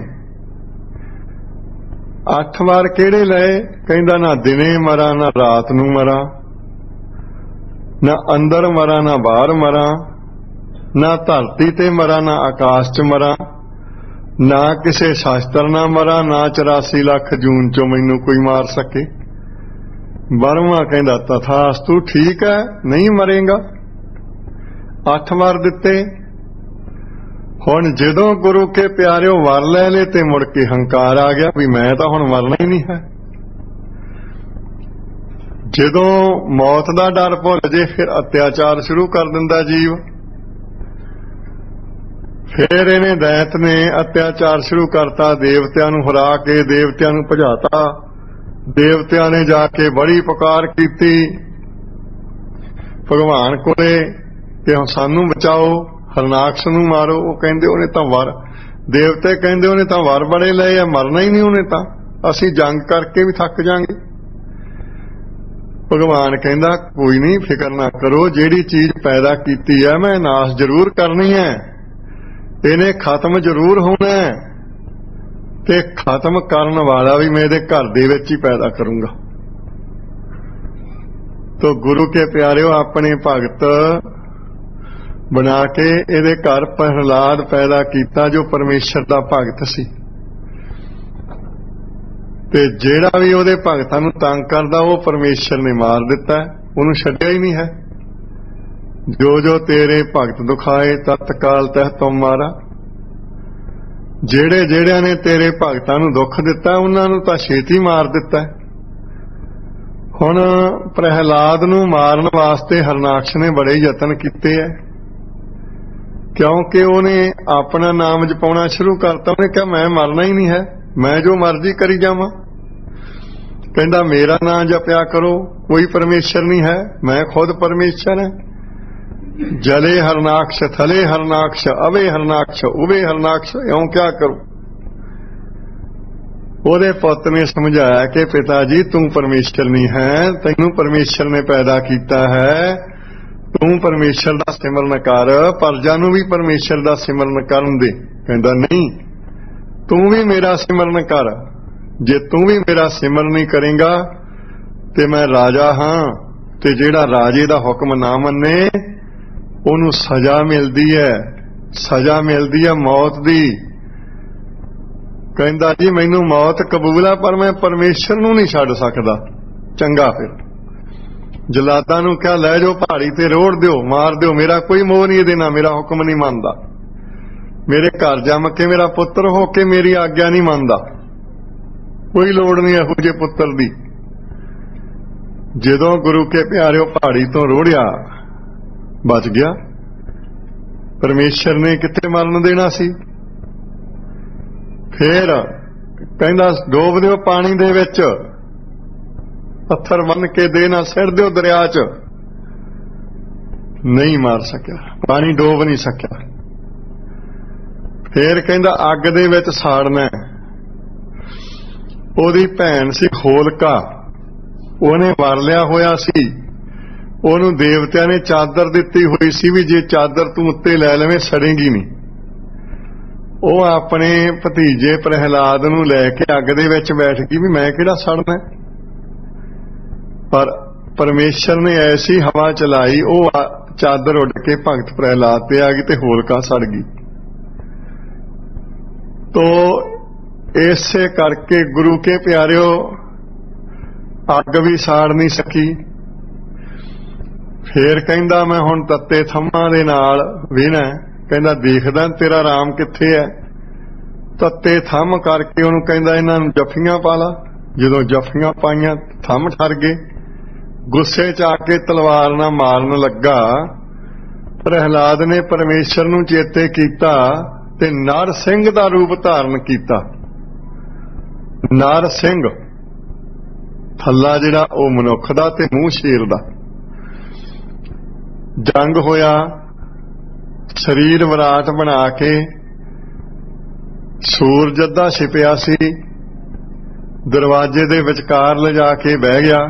Speaker 2: ਅੱਠ ਵਾਰ ਕਿਹੜੇ ਲਏ? ਕਹਿੰਦਾ ਨਾ ਦਿਨੇ ਮਰਾਂ, ਨਾ ਰਾਤ ਨੂੰ ਮਰਾਂ, ਨਾ ਅੰਦਰ ਮਰਾਂ, ਨਾ ਬਾਹਰ ਮਰਾਂ, ਨਾ ਧਰਤੀ ਤੇ ਮਰਾਂ, ਨਾ ਆਕਾਸ਼ 'ਚ ਮਰਾਂ, ਨਾ ਕਿਸੇ ਸ਼ਾਸਤਰ ਨਾ ਮਰਾਂ, ਨਾ ਚੁਰਾਸੀ ਲੱਖ ਜੂਨ 'ਚੋਂ ਮੈਨੂੰ ਕੋਈ ਮਾਰ ਸਕੇ। ਬਾਰਵਾਂ ਕਹਿੰਦਾ ਤਥਾਸਤੂ, ਠੀਕ ਹੈ ਨਹੀਂ ਮਰੇਗਾ। ਅੱਠ ਵਾਰ ਦਿੱਤੇ। ਹੁਣ ਜਦੋਂ ਗੁਰੂ ਕੇ ਪਿਆਰਿਓ ਵਰ ਲੈ ਲਏ ਤੇ ਮੁੜ ਕੇ ਹੰਕਾਰ ਆ ਗਿਆ ਵੀ ਮੈਂ ਤਾਂ ਹੁਣ ਮਰਨਾ ਹੀ ਨਹੀਂ ਹੈ। ਜਦੋਂ ਮੌਤ ਦਾ ਡਰ ਭੁੱਲ ਜੇ ਫਿਰ ਅਤਿਆਚਾਰ ਸ਼ੁਰੂ ਕਰ ਦਿੰਦਾ ਜੀਵ। ਫਿਰ ਇਹਨੇ ਦੈਤ ਨੇ ਅਤਿਆਚਾਰ ਸ਼ੁਰੂ ਕਰਤਾ, ਦੇਵਤਿਆਂ ਨੂੰ ਹਰਾ ਕੇ ਦੇਵਤਿਆਂ ਨੂੰ ਭਜਾਤਾ। ਦੇਵਤਿਆਂ ਨੇ ਜਾ ਕੇ ਬੜੀ ਪੁਕਾਰ ਕੀਤੀ ਭਗਵਾਨ ਕੋਲੇ ਕਿ ਸਾਨੂੰ ਬਚਾਓ, ਹਰਨਾਕਸ਼ ਨੂੰ ਮਾਰੋ। ਉਹ ਕਹਿੰਦੇ ਉਹਨੇ ਤਾਂ ਵਰ, ਦੇਵਤੇ ਕਹਿੰਦੇ ਉਹਨੇ ਤਾਂ ਵਰ ਬੜੇ ਲਏ ਆ, ਮਰਨਾ ਹੀ ਨਹੀਂ ਉਹਨੇ ਤਾਂ, ਅਸੀਂ ਜੰਗ ਕਰਕੇ ਵੀ ਥੱਕ ਜਾਾਂਗੇ। ਭਗਵਾਨ ਕਹਿੰਦਾ ਕੋਈ ਨਹੀਂ, ਫਿਕਰ ਨਾ ਕਰੋ, ਜਿਹੜੀ ਚੀਜ਼ ਪੈਦਾ ਕੀਤੀ ਹੈ ਮੈਂ ਨਾਸ਼ ਜ਼ਰੂਰ ਕਰਨੀ ਹੈ, ਇਹਨੇ ਖਤਮ ਜ਼ਰੂਰ ਹੋਣਾ ਹੈ, ਤੇ ਖਤਮ ਕਰਨ ਵਾਲਾ ਵੀ ਮੈਂ ਇਹਦੇ ਘਰ ਦੇ ਵਿੱਚ ਹੀ ਪੈਦਾ ਕਰੂੰਗਾ। ਤੋ ਗੁਰੂ ਕੇ ਪਿਆਰਿਓ ਆਪਣੇ ਭਗਤ ਬਣਾ ਕੇ ਇਹਦੇ ਘਰ ਪ੍ਰਹਲਾਦ ਪੈਦਾ ਕੀਤਾ ਜੋ ਪਰਮੇਸ਼ਰ ਦਾ ਭਗਤ ਸੀ। ਤੇ ਜਿਹੜਾ ਵੀ ਉਹਦੇ ਭਗਤਾਂ ਨੂੰ ਤੰਗ ਕਰਦਾ ਉਹ ਪਰਮੇਸ਼ਰ ਨੇ ਮਾਰ ਦਿੱਤਾ, ਉਹਨੂੰ ਛੱਡਿਆ ਹੀ ਨਹੀਂ ਹੈ। ਜੋ ਜੋ ਤੇਰੇ ਭਗਤ ਦੁਖਾਏ ਤਤਕਾਲ ਤਹਿ ਤੁਮ ਮਾਰਾ। ਜਿਹੜੇ ਜਿਹੜਿਆਂ ਨੇ ਤੇਰੇ ਭਗਤਾਂ ਨੂੰ ਦੁੱਖ ਦਿੱਤਾ ਉਹਨਾਂ ਨੂੰ ਤਾਂ ਛੇਤੀ ਮਾਰ ਦਿੱਤਾ। ਹੁਣ ਪ੍ਰਹਿਲਾਦ ਨੂੰ ਮਾਰਨ ਵਾਸਤੇ ਹਰਨਾਕਸ਼ ਨੇ ਬੜੇ ਯਤਨ ਕੀਤੇ ਹੈ, ਕਿਉਂਕਿ ਉਹਨੇ ਆਪਣਾ ਨਾਮ ਜਪਾਉਣਾ ਸ਼ੁਰੂ ਕਰਤਾ। ਉਹਨੇ ਕਿਹਾ ਮੈਂ ਮਰਨਾ ਹੀ ਨਹੀਂ ਹੈ, ਮੈਂ ਜੋ ਮਰਜ਼ੀ ਕਰੀ ਜਾਵਾਂ। ਕਹਿੰਦਾ ਮੇਰਾ ਨਾਮ ਜਪਿਆ ਕਰੋ, ਕੋਈ ਪਰਮੇਸ਼ਰ ਨਹੀਂ ਹੈ, ਮੈਂ ਖੁਦ ਪਰਮੇਸ਼ਰ ਹੈ। ਜਲੇ ਹਰਨਾਕਸ਼ ਥਲੇ ਹਰਨਾਕਸ਼ ਅਵੇ ਹਰਨਾਕਸ਼ ਉਵੇ ਹਰਨਾਕਸ਼, ਇਉਂ ਕਿਆ ਕਰੂ। ਉਹਦੇ ਪੁੱਤ ਨੇ ਸਮਝਾਇਆ ਕਿ ਪਿਤਾ ਜੀ ਤੂੰ ਪਰਮੇਸ਼ਰ ਨਹੀਂ ਹੈ, ਤੈਨੂੰ ਪਰਮੇਸ਼ਰ ਨੇ ਪੈਦਾ ਕੀਤਾ ਹੈ, ਤੂੰ ਪਰਮੇਸ਼ਰ ਦਾ ਸਿਮਰਨ ਕਰ, ਪ੍ਰਜਾ ਨੂੰ ਵੀ ਪਰਮੇਸ਼ਰ ਦਾ ਸਿਮਰਨ ਕਰਨ ਦੇ। ਕਹਿੰਦਾ ਨਹੀਂ, ਤੂੰ ਵੀ ਮੇਰਾ ਸਿਮਰਨ ਕਰ, ਜੇ ਤੂੰ ਵੀ ਮੇਰਾ ਸਿਮਰਨ ਨਹੀਂ ਕਰੇਗਾ ਤੇ ਮੈਂ ਰਾਜਾ ਹਾਂ, ਤੇ ਜਿਹੜਾ ਰਾਜੇ ਦਾ ਹੁਕਮ ਨਾ ਮੰਨੇ ਉਹਨੂੰ ਸਜ਼ਾ ਮਿਲਦੀ ਹੈ, ਸਜ਼ਾ ਮਿਲਦੀ ਹੈ ਮੌਤ ਦੀ। ਕਹਿੰਦਾ ਜੀ ਮੈਨੂੰ ਮੌਤ ਕਬੂਲ ਹੈ ਪਰ ਮੈਂ ਪਰਮੇਸ਼ਰ ਨੂੰ ਨਹੀਂ ਛੱਡ ਸਕਦਾ। ਚੰਗਾ, ਫਿਰ ਜਲਾਦਾਂ ਨੂੰ ਕਿਹਾ ਲੈ ਜਾਓ ਪਹਾੜੀ ਤੇ ਰੋੜ ਦਿਓ, ਮਾਰ ਦਿਓ, ਮੇਰਾ ਕੋਈ ਮੋਹ ਨਹੀਂ ਇਹਦੇ ਨਾਲ, ਮੇਰਾ ਹੁਕਮ ਨਹੀਂ ਮੰਨਦਾ, ਮੇਰੇ ਘਰ ਜੰਮ ਕੇ ਮੇਰਾ ਪੁੱਤਰ ਹੋ ਕੇ ਮੇਰੀ ਆਗਿਆ ਨਹੀਂ ਮੰਨਦਾ, ਕੋਈ ਲੋੜ ਨਹੀਂ ਇਹੋ ਜਿਹੇ ਪੁੱਤਰ ਦੀ। ਜਦੋਂ ਗੁਰੂ ਕੇ ਪਿਆਰਿਓ ਪਹਾੜੀ ਤੋਂ ਰੋੜਿਆ ਬਚ ਗਿਆ। ਪਰਮੇਸ਼ਰ ਨੇ ਕਿੱਥੇ ਮਰਨ ਦੇਣਾ ਸੀ। ਫੇਰ ਕਹਿੰਦਾ ਡੋਬ ਦਿਓ ਪਾਣੀ ਦੇ ਵਿੱਚ, ਪੱਥਰ ਬੰਨ ਕੇ ਦੇ ਨਾ ਸਿੱਟ ਦਿਓ ਦਰਿਆ 'ਚ। ਨਹੀਂ ਮਾਰ ਸਕਿਆ, ਪਾਣੀ ਡੋਬ ਨਹੀਂ ਸਕਿਆ। ਫੇਰ ਕਹਿੰਦਾ ਅੱਗ ਦੇ ਵਿੱਚ ਸਾੜਨਾ। ਉਹਦੀ ਭੈਣ ਸੀ ਹੋਲਕਾ, ਉਹਨੇ ਵਰ ਲਿਆ ਹੋਇਆ ਸੀ, ਉਹਨੂੰ ਦੇਵਤਿਆਂ ਨੇ ਚਾਦਰ ਦਿੱਤੀ ਹੋਈ ਸੀ ਵੀ ਜੇ ਚਾਦਰ ਤੂੰ ਉੱਤੇ ਲੈ ਲਵੇਂ ਸੜੇਗੀ ਨਹੀਂ। ਉਹ ਆਪਣੇ ਭਤੀਜੇ ਪ੍ਰਹਿਲਾਦ ਨੂੰ ਲੈ ਕੇ ਅੱਗ ਦੇ ਵਿੱਚ ਬੈਠ ਗਈ ਵੀ ਮੈਂ ਕਿਹੜਾ ਸੜਨਾ। ਪਰ ਪਰਮੇਸ਼ਰ ਨੇ ਐਸੀ ਹਵਾ ਚਲਾਈ, ਉਹ ਚਾਦਰ ਉੱਡ ਕੇ ਭਗਤ ਪ੍ਰਹਿਲਾਦ ਤੇ ਆ ਗਈ ਤੇ ਹੋਲਕਾ ਸੜ ਗਈ। ਤੋ ਇਸੇ ਕਰਕੇ ਗੁਰੂ ਕੇ ਪਿਆਰਿਓ ਅੱਗ ਵੀ ਸਾੜ ਨਹੀਂ ਸਕੀ। ਫੇਰ ਕਹਿੰਦਾ ਮੈਂ ਹੁਣ ਤੱਤੇ ਥੰਮਾਂ ਦੇ ਨਾਲ ਵੇਹਣਾ। ਕਹਿੰਦਾ ਦੇਖਦਾ ਤੇਰਾ ਰਾਮ ਕਿੱਥੇ ਹੈ। ਤੱਤੇ ਥੰਮ ਕਰਕੇ ਉਹਨੂੰ ਕਹਿੰਦਾ ਇਹਨਾਂ ਨੂੰ ਜੱਫੀਆਂ ਪਾ ਲਾ। ਜਦੋਂ ਜੱਫੀਆਂ ਪਾਈਆਂ ਥੰਮ ਠਰ ਗਏ। ਗੁੱਸੇ 'ਚ ਆ ਕੇ ਤਲਵਾਰ ਨਾਲ ਮਾਰਨ ਲੱਗਾ ਪ੍ਰਹਿਲਾਦ ਨੇ ਪਰਮੇਸ਼ਰ ਨੂੰ ਚੇਤੇ ਕੀਤਾ ਤੇ ਨਰ ਸਿੰਘ ਦਾ ਰੂਪ ਧਾਰਨ ਕੀਤਾ। ਨਰ ਸਿੰਘ ਥੱਲਾ ਜਿਹੜਾ ਉਹ ਮਨੁੱਖ ਦਾ ਤੇ ਮੂੰਹ ਸ਼ੇਰ ਦਾ। ਜੰਗ ਹੋਇਆ, ਸਰੀਰ ਵਿਰਾਟ ਬਣਾ ਕੇ ਸੂਰਜ ਅੱਧਾ ਛਿਪਿਆ ਸੀ, ਦਰਵਾਜ਼ੇ ਦੇ ਵਿਚਕਾਰ ਲਿਜਾ ਕੇ ਬਹਿ ਗਿਆ।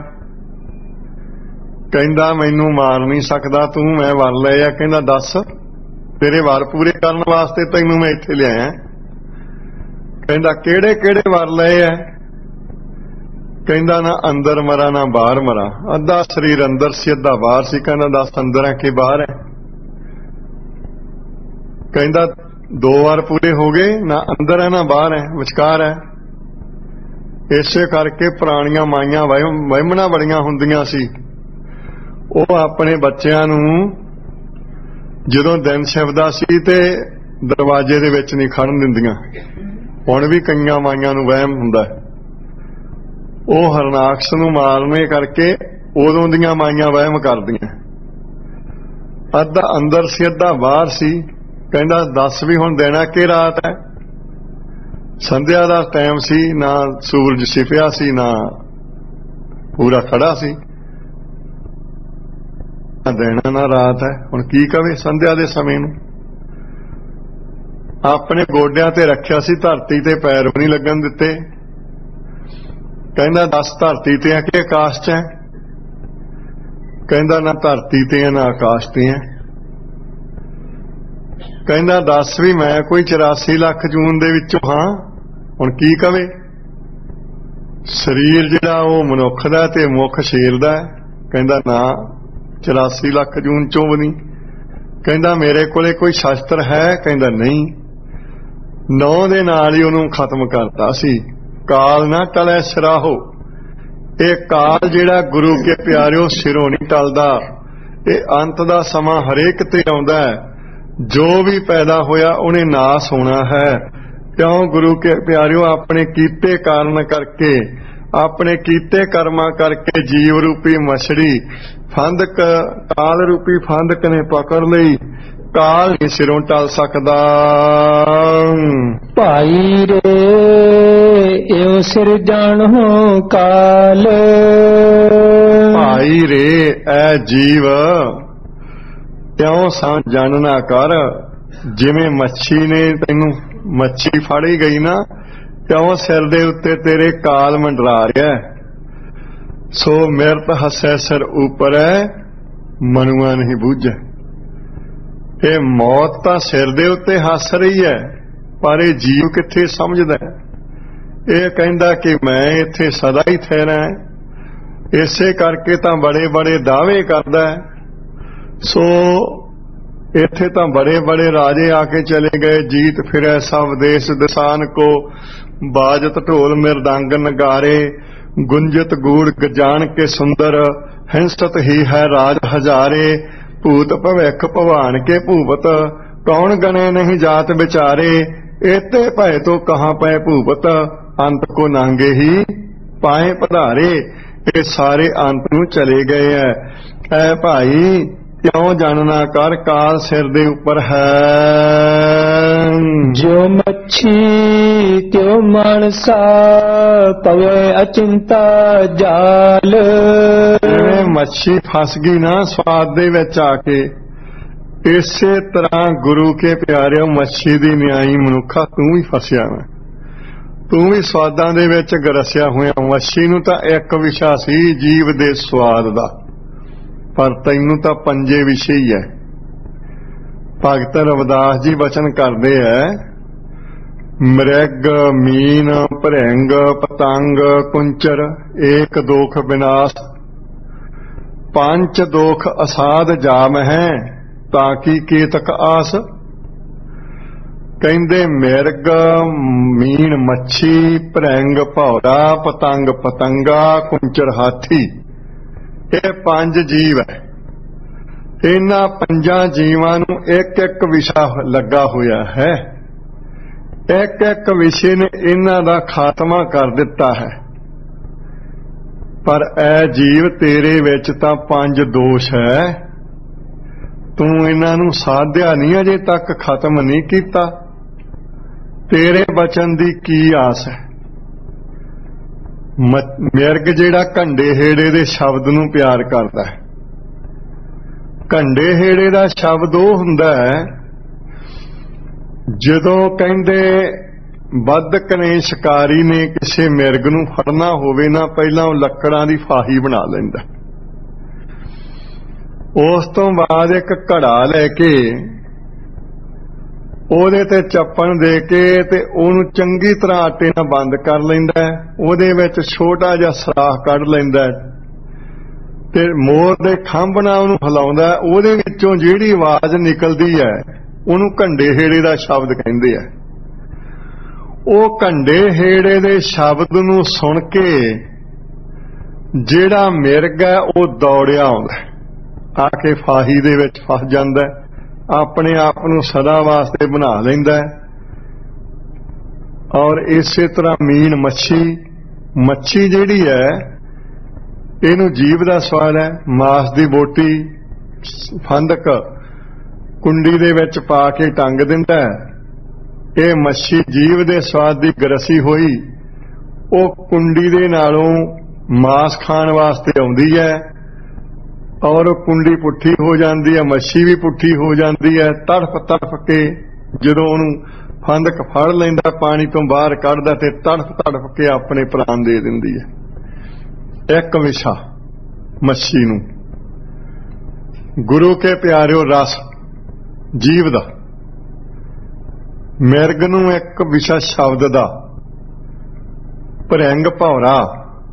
Speaker 2: ਕਹਿੰਦਾ ਮੈਨੂੰ ਮਾਰ ਨਹੀਂ ਸਕਦਾ ਤੂੰ, ਮੈਂ ਵਰ ਲਏ ਆ। ਕਹਿੰਦਾ ਦੱਸ, ਤੇਰੇ ਵਰ ਪੂਰੇ ਕਰਨ ਵਾਸਤੇ ਤੈਨੂੰ ਮੈਂ ਇੱਥੇ ਲਿਆਇਆ। ਕਹਿੰਦਾ ਕਿਹੜੇ ਕਿਹੜੇ ਵਰ ਲਏ ਆ? ਕਹਿੰਦਾ ਨਾ ਅੰਦਰ ਮਰਾ ਨਾ ਬਾਹਰ ਮਰਾ। ਅੱਧਾ ਸਰੀਰ ਅੰਦਰ ਸੀ, ਅੱਧਾ ਬਾਹਰ ਸੀ। ਕਹਿੰਦਾ ਦੱਸ ਅੰਦਰ ਹੈ ਕਿ ਬਾਹਰ ਹੈ? ਕਹਿੰਦਾ ਦੋ ਵਾਰ ਪੂਰੇ ਹੋ ਗਏ, ਨਾ ਅੰਦਰ ਹੈ ਨਾ ਬਾਹਰ ਹੈ, ਵਿਚਕਾਰ ਹੈ। ਇਸੇ ਕਰਕੇ ਪੁਰਾਣੀਆਂ ਮਾਈਆਂ ਵਹਿਮਣਾ ਬੜੀਆਂ ਹੁੰਦੀਆਂ ਸੀ। ਉਹ ਆਪਣੇ ਬੱਚਿਆਂ ਨੂੰ ਜਦੋਂ ਦਿਨ ਛਿਪਦਾ ਸੀ ਤੇ ਦਰਵਾਜ਼ੇ ਦੇ ਵਿੱਚ ਨਹੀਂ ਖੜਨ ਦਿੰਦੀਆਂ। ਹੁਣ ਵੀ ਕਈਆਂ ਮਾਈਆਂ ਨੂੰ ਵਹਿਮ ਹੁੰਦਾ। ਉਹ ਹਰਨਾਕਸ਼ ਨੂੰ ਮਾਰਨੇ ਕਰਕੇ ਉਦੋਂ ਦੀਆਂ ਮਾਈਆਂ ਵਹਿਮ ਕਰਦੀਆਂ। ਅੱਧਾ ਅੰਦਰ ਸੀ ਅੱਧਾ ਬਾਹਰ ਸੀ। ਕਹਿੰਦਾ ਦੱਸ ਵੀ ਹੁਣ ਦੇਣਾ ਕਿ ਰਾਤ ਹੈ? ਸੰਧਿਆ ਦਾ ਟਾਈਮ ਸੀ, ਨਾ ਸੂਰਜ ਛਿਪਿਆ ਸੀ ਨਾ ਪੂਰਾ ਖੜਾ ਸੀ। ਦੇਣਾ ਨਾ ਰਾਤ ਹੈ, ਹੁਣ ਕੀ ਕਵੇ ਸੰਧਿਆ ਦੇ ਸਮੇਂ ਨੂੰ। ਆਪਣੇ ਗੋਡਿਆਂ ਤੇ ਰੱਖਿਆ ਸੀ, ਧਰਤੀ ਤੇ ਪੈਰ ਵੀ ਨਹੀਂ ਲੱਗਣ ਦਿੱਤੇ। ਕਹਿੰਦਾ ਦਸ ਧਰਤੀ ਤੇ ਆ ਕਿ ਆਕਾਸ਼ 'ਚ ਹੈ? ਕਹਿੰਦਾ ਨਾ ਧਰਤੀ ਤੇ ਆ ਨਾ ਆਕਾਸ਼ ਤੇ ਹੈ। ਕਹਿੰਦਾ ਦੱਸ ਵੀ ਮੈਂ ਕੋਈ ਚੁਰਾਸੀ ਲੱਖ ਜੂਨ ਦੇ ਵਿੱਚੋਂ ਹਾਂ, ਹੁਣ ਕੀ ਕਵੇ। ਸਰੀਰ ਜਿਹੜਾ ਉਹ ਮਨੁੱਖ ਦਾ ਤੇ ਮੁੱਖ ਸ਼ੇਰ ਦਾ। ਕਹਿੰਦਾ ਨਾ ਚੁਰਾਸੀ ਲੱਖ ਜੂਨ ਚੋਂ ਵੀ ਨਹੀਂ। ਕਹਿੰਦਾ ਮੇਰੇ ਕੋਲੇ ਕੋਈ ਸ਼ਸਤਰ ਹੈ? ਕਹਿੰਦਾ ਨਹੀਂ। ਨੌ ਦੇ ਨਾਲ ਹੀ ਉਹਨੂੰ ਖਤਮ ਕਰਤਾ ਸੀ। ਕਾਲ ਨਾ ਟਲੈ ਸਿਰਾਹੋ। ਇਹ ਕਾਲ ਜਿਹੜਾ ਗੁਰੂ ਕੇ ਪਿਆਰਿਓ ਸਿਰੋਂ ਨਹੀਂ ਟਲਦਾ। ਇਹ ਅੰਤ ਦਾ ਸਮਾਂ ਹਰੇਕ ਤੇ ਆਉਂਦਾ ਹੈ। ਜੋ ਵੀ ਪੈਦਾ ਹੋਇਆ ਉਹਨੇ ਨਾਸ ਹੋਣਾ ਹੈ। ਕਿਉਂ ਗੁਰੂ ਕੇ ਪਿਆਰਿਓ ਆਪਣੇ ਕੀਤੇ ਕਾਰਨ ਕਰਕੇ, ਆਪਣੇ ਕੀਤੇ ਕਰਮਾਂ ਕਰਕੇ ਜੀਵ ਰੂਪੀ ਮਛੜੀ ਫੰਦਕ, ਕਾਲ ਰੂਪੀ ਫੰਦਕ ਨੇ ਪਕੜ ਲਈ। ਕਾਲ ਨਹੀਂ ਸਿਰੋਂ ਟਲ ਸਕਦਾ।
Speaker 1: ਭਾਈ ਰੇ ਇਉ ਸਿਰ ਜਾਣੋ ਕਾਲ।
Speaker 2: ਭਾਈ ਰੇ ਐ ਜੀਵ ਇਉਂ ਸਾਂ ਜਾਣਨਾ ਕਰ। ਜਿਵੇਂ ਮੱਛੀ ਨੇ ਤੈਨੂੰ ਮੱਛੀ ਫੜੀ ਗਈ ਨਾ, ਕਿਉਂ ਸਿਰ ਦੇ ਉੱਤੇ ਤੇਰੇ ਕਾਲ ਮੰਡਰਾ ਰਿਹਾ। ਸੋ ਮਿਰਤ ਹੱਸੈ ਸਿਰ ਉੱਪਰ ਹੈ, ਮਨੁਆ ਨਹੀਂ ਬੂਝੈ। ਇਹ ਮੌਤ ਤਾਂ ਸਿਰ ਦੇ ਉੱਤੇ ਹੱਸ ਰਹੀ ਹੈ, ਪਰ ਇਹ ਜੀਵ ਕਿੱਥੇ ਸਮਝਦਾ। ਇਹ ਕਹਿੰਦਾ ਕਿ ਮੈਂ ਇੱਥੇ ਸਦਾ ਹੀ ਠਹਿਰਾਂ। ਇਸੇ ਕਰਕੇ ਤਾਂ ਬੜੇ ਬੜੇ ਦਾਅਵੇ ਕਰਦਾ। ਸੋ ਇੱਥੇ ਤਾਂ ਬੜੇ ਬੜੇ ਰਾਜੇ ਆ ਕੇ ਚਲੇ ਗਏ। ਜੀਤ ਫਿਰੈ ਸਭ ਦੇਸ਼ ਦਸਾਨ ਕੋ, ਬਾਜਤ ਢੋਲ ਮਿਰਦੰਗ ਨਗਾਰੇ, ਗੁੰਜਤ ਗੂੜ ਗਜਾਨ ਕੇ ਸੁੰਦਰ, ਹਿੰਸਤ ਹੀ ਹੈ ਰਾਜ ਹਜ਼ਾਰੇ, ਭੂਤ ਭਵਿਖ ਭਵਾਨ ਕੇ ਭੂਪਤ, ਕੌਣ ਗਣੇ ਨਹੀਂ ਜਾਤ ਵਿਚਾਰੇ, ਇਤੇ ਭੈ ਤੋ ਕਹਾਂ ਪੈ ਭੂਪਤ, ਅੰਤ ਕੋ ਨਾਂਗੇ ਹੀ ਪਾਏ ਪਧਾਰੇ। ਇਹ ਸਾਰੇ ਅੰਤ ਨੂੰ ਚਲੇ ਗਏ ਐ। ਐ ਭਾਈ ਕਿਉਂ ਜਾਣਨਾ ਕਰ, ਕਾਲ ਸਿਰ ਦੇ ਉੱਪਰ ਹੈ।
Speaker 1: ਜੋ ਮੱਛੀ ਤਿਉ ਮਾਨਸਾ, ਪਵੇ ਅਚਿੰਤਾ ਜਾਲ।
Speaker 2: ਜਿਵੇਂ ਮੱਛੀ ਫਸ ਗਈ ਨਾ ਸਵਾਦ ਦੇ ਵਿੱਚ ਆ ਕੇ, ਇਸੇ ਤਰ੍ਹਾਂ ਗੁਰੂ ਕੇ ਪਿਆਰਿਓ ਮੱਛੀ ਦੀ ਨਿਆਈ ਮਨੁੱਖਾ ਤੂੰ ਵੀ ਫਸਿਆ ਵਾ। ਤੂੰ ਵੀ ਸਵਾਦਾਂ ਦੇ ਵਿੱਚ ਗਰਸਿਆ ਹੋਇਆ। ਮੱਛੀ ਨੂੰ ਤਾਂ ਇੱਕ ਵਿਸ਼ਾ ਸੀ ਜੀਵ ਦੇ ਸਵਾਦ ਦਾ, ਪਰ ਤੈਨੂੰ ਤਾਂ ਪੰਜੇ ਵਿਸ਼ੇ ਹੀ ਹੈ। ਭਗਤ ਰਵਿਦਾਸ ਜੀ ਬਚਨ ਕਰਦੇ ਐ, ਮ੍ਰਿਗ ਮੀਨ ਭ੍ਰਿੰਗ ਪਤੰਗ ਕੁੰਚਰ, ਏਕ ਦੋਖ ਵਿਨਾਸ਼, ਪੰਜ ਦੋਖ ਅਸਾਧ ਜਾਮ ਹੈ, ਤਾਂ ਕੀ ਕੇਤਕ ਆਸ। ਕਹਿੰਦੇ ਮਿਰਗ ਮੀਨ ਮੱਛੀ, ਭ੍ਰਿੰਗ ਭੌਰਾ, ਪਤੰਗ ਪਤੰਗਾ, ਕੁੰਚਰ ਹਾਥੀ। ਇਹ ਪੰਜ ਜੀਵ ਹੈ। ਇਹਨਾਂ ਪੰਜਾਂ ਜੀਵਾਂ ਨੂੰ ਇੱਕ ਇੱਕ ਵਿਸ਼ਾ ਲੱਗਾ ਹੋਇਆ ਹੈ। ਇੱਕ ਇੱਕ ਵਿਸ਼ੇ ਨੇ ਇਹਨਾਂ ਦਾ ਖਾਤਮਾ ਕਰ ਦਿੱਤਾ ਹੈ। ਪਰ ਐ ਜੀਵ ਤੇਰੇ ਵਿੱਚ ਤਾਂ ਪੰਜ ਦੋਸ਼ ਹੈ। तू इन्हां नूं साधिया नहीं, अजे तक खत्म नहीं कीता, तेरे बचन दी की आस है। मिर्ग जिहड़ा घंडे हेड़े दे शब्द नूं प्यार करदा है। घंडे हेड़े दा शब्द वो हुंदा है जदों कहंदे बदक ने शिकारी ने किसी मिर्ग नूं फड़ना होवे ना, पहलां वो लकड़ां दी फाही बना लैंदा, उस तो बाद एक घड़ा लैके ਉਹਦੇ ਤੇ ਚੱਪਣ ਦੇ ਕੇ ਤੇ ਉਹਨੂੰ ਚੰਗੀ ਤਰ੍ਹਾਂ ਆਟੇ ਨਾਲ ਬੰਦ ਕਰ ਲੈਂਦਾ, ਉਹਦੇ ਵਿੱਚ ਛੋਟਾ ਜਿਹਾ ਸਰਾਖ ਕੱਢ ਲੈਂਦਾ ਤੇ ਮੋਰ ਦੇ ਖੰਭ ਨਾਲ ਉਹਨੂੰ ਹਿਲਾਉਂਦਾ, ਉਹਦੇ ਵਿੱਚੋਂ ਜਿਹੜੀ ਆਵਾਜ਼ ਨਿਕਲਦੀ ਹੈ ਉਹਨੂੰ ਘੰਡੇ ਹੇੜੇ ਦਾ ਸ਼ਬਦ ਕਹਿੰਦੇ ਆ। ਉਹ ਘੰਡੇ ਹੇੜੇ ਦੇ ਸ਼ਬਦ ਨੂੰ ਸੁਣ ਕੇ ਜਿਹੜਾ ਮਿਰਗ ਹੈ ਉਹ ਦੌੜਿਆ ਆਉਂਦਾ, ਆ ਕੇ ਫਾਹੀ ਦੇ ਵਿੱਚ ਫਸ ਜਾਂਦਾ, अपने आप नूं सदा वास्ते बना लैंदा है। और इसे तरह मीन मच्छी मच्छी जिहड़ी है इहनूं जीव दा स्वाद है, मास दी बोटी फंदक कुंडी दे विच पा के टंग दिंदा है। ये मच्छी जीव दे स्वाद दी गरसी होई वो कुंडी दे नालों मास खाण वास्ते आउंदी है, और कुंडी पुट्ठी हो जाती है, मच्छी भी पुट्ठी हो जाती है। तड़फ तड़फ के जदों उहनूं फंदक फड़ लैंदा, पानी तो बाहर कढदा ते तड़फ तड़फ के अपने प्राण दे दिंदी है। एक विशा मच्छी नूं गुरु के प्यारिओ रस जीव दा, मिर्ग नूं एक विशा शब्द दा, भरंग भौरा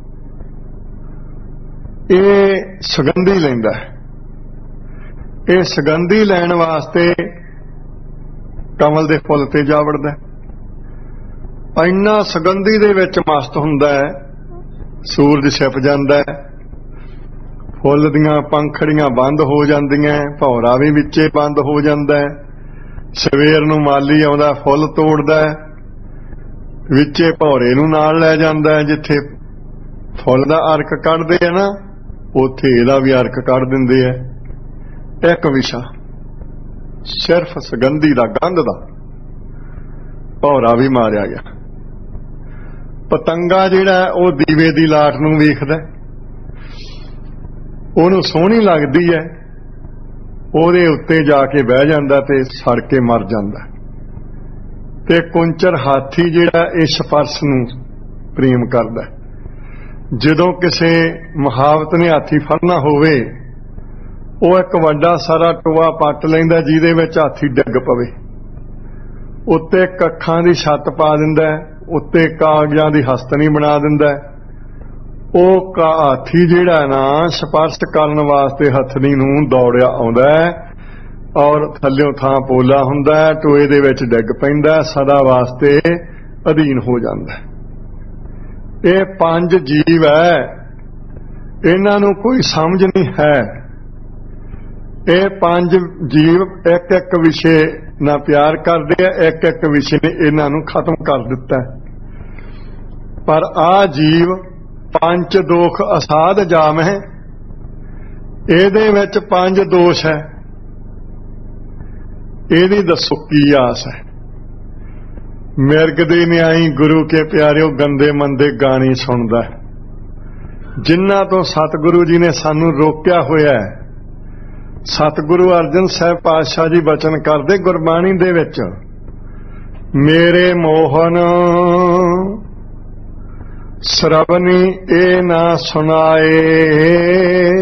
Speaker 2: ये सुगंधी लैंदा है। ये सुगंधी लैण वास्ते कमल दे फुल ते जा वड़दा, इन्ना सुगंधी दे विच मस्त हुंदा है, सूरज छिप जांदा है, फुल दीआं पंखड़ियां बंद हो जांदियां, भौरा भी विचे बंद हो जांदा है। सवेर नूं माली आउंदा, फुल तोड़दा, विचे भौरे नूं नाल लै जांदा, जिथे फुल दा अर्क कढदे आ ना उत्थे इहदा भी अर्क कढ दिंदे आ। एक विशा सिर्फ सुगंधी दा, गंध दा, भौरा भी मारिया गया। पतंगा जिहड़ा वो दीवे दी लाट नूं वेखदा, ओनूं सोहणी लगदी है, ਉਹਦੇ उत्ते जाके बह जांदा ते सड़ के मर जांदा। ते कुंचर हाथी जिहड़ा इस स्पर्श नूं प्रेम करदा, जदों किसी मुहावत ने हाथी फड़ना होवे वो एक वड्डा सारा टोआ पट लैंदा जिहदे विच हाथी डिग पवे, उत्ते कखां दी छत पा दिंदा, उत्ते कागजां दी हस्तनी बना दिंदा। ਉਹ हाथी जिहड़ा ना स्पर्श करन वास्ते हथनी नूं दौड़िया आउंदा और थल्लियों थां पोला हुंदा, टोए दे विच डिग पैंदा, सदा वास्ते अधीन हो जांदा। ये पंज जीव है, इन्हां नूं कोई समझ नहीं है। ये पंज जीव एक एक विषे ना प्यार करदे आ, एक एक विषे ने इन्हां नूं खत्म कर दिता है। पर आ जीव पंच दोख असाध जाम है, इहदे विच पंज दोष है, इहदी दसो की आस है। मिर्ग दे न्याई गुरु के प्यारिओ गंदे मंदे गाने सुनदा, जिन्हां तो सतगुरु जी ने सानू रोकिया होया है। सतगुरु अर्जन साहिब पातशाह जी बचन करदे गुरबाणी दे विच, मेरे मोहन श्रवनी ए ना सुनाए,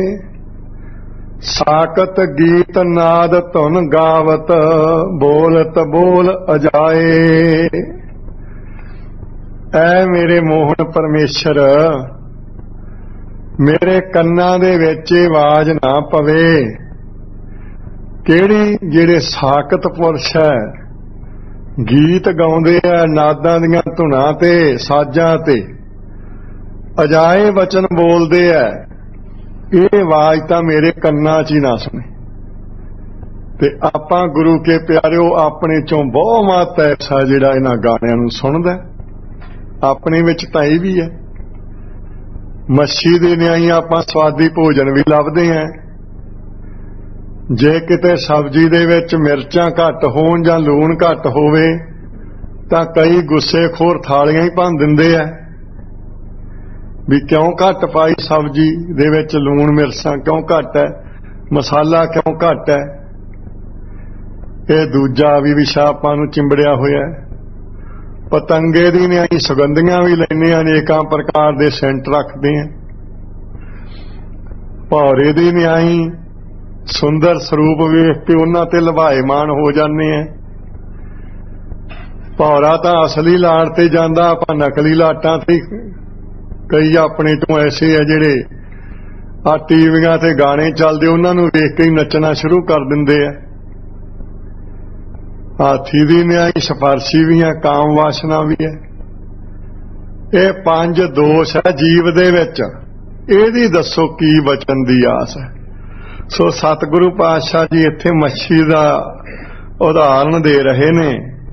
Speaker 2: साकत गीत नाद धुन गावत, बोलत बोल अजाए। ऐ मेरे मोहन परमेश्वर, मेरे कन्ना दे विच आवाज ना पवे। किहड़ी जिहड़े साकत पुरश है, गीत गाउंदे आ नादां दीआं धुनां ते साजां ते, अजाए वचन बोलदे आ, ये आवाज तो मेरे कन्ना च ही ना सुने। ते आपां गुरु के प्यारिओ अपने चों बहुत मत ऐसा जिहड़ा इन्हां गाणिआं नूं सुणदा, अपने विच तां इह भी है। मच्छी दे न्याई आपां स्वादी भोजन भी लभदे हैं, ਜੇ ਕਿਤੇ ਸਬਜ਼ੀ ਦੇ ਵਿੱਚ ਮਿਰਚਾਂ ਘੱਟ ਹੋਣ ਜਾਂ ਲੂਣ ਘੱਟ ਹੋਵੇ ਤਾਂ ਕਈ ਗੁੱਸੇਖੋਰ ਥਾਲੀਆਂ ਹੀ ਭੰਨ ਦਿੰਦੇ ਆ ਵੀ ਕਿਉਂ ਘੱਟ ਪਾਈ ਸਬਜ਼ੀ ਦੇ ਵਿੱਚ, ਲੂਣ ਮਿਰਚਾਂ ਕਿਉਂ ਘੱਟ ਹੈ, ਮਸਾਲਾ ਕਿਉਂ ਘੱਟ ਹੈ। ਇਹ ਦੂਜਾ ਵੀ ਵਿਸ਼ਾ ਆਪਾਂ ਨੂੰ ਚਿੰਬੜਿਆ ਹੋਇਆ। ਪਤੰਗੇ ਦੀ ਨਿਆਈ ਸੁਗੰਧੀਆਂ ਵੀ ਲੈਂਦੇ ਹਾਂ, ਅਨੇਕਾਂ ਪ੍ਰਕਾਰ ਦੇ ਸੈਂਟ ਰੱਖਦੇ ਹਾਂ। ਭੌਰੇ ਦੀ ਨਿਆਈ ਸੁੰਦਰ ਸਰੂਪ ਵੇਖ ਕੇ ਉਹਨਾਂ ਤੇ ਲਭਾਏਮਾਨ ਹੋ ਜਾਂਦੇ ਆ। ਭੌਰਾ ਤਾਂ ਅਸਲੀ ਲਾਟ ਤੇ ਜਾਂਦਾ, ਆਪਾਂ ਨਕਲੀ ਲਾਟਾਂ ਤੇ। ਕਈ ਆਪਣੇ ਤੋਂ ਐਸੇ ਆ ਜਿਹੜੇ ਆ ਟੀਵੀਆਂ ਤੇ ਗਾਣੇ ਚੱਲਦੇ ਉਹਨਾਂ ਨੂੰ ਵੇਖ ਕੇ ਹੀ ਨੱਚਣਾ ਸ਼ੁਰੂ ਕਰ ਦਿੰਦੇ ਆ। ਹਾਥੀ ਦੀ ਨਿਆਈ ਸਿਫਾਰਸ਼ੀ ਵੀ ਹੈ, ਕਾਮ ਵਾਸ਼ਨਾ ਵੀ ਹੈ। ਇਹ ਪੰਜ ਦੋਸ਼ ਹੈ ਜੀਵ ਦੇ ਵਿੱਚ। ਇਹਦੀ ਦੱਸੋ ਕੀ ਬਚਨ ਦੀ ਆਸ ਹੈ। ਸੋ ਸਤਿਗੁਰੂ ਪਾਤਸ਼ਾਹ ਜੀ ਇੱਥੇ ਮੱਛੀ ਦਾ ਉਦਾਹਰਣ ਦੇ ਰਹੇ ਨੇ।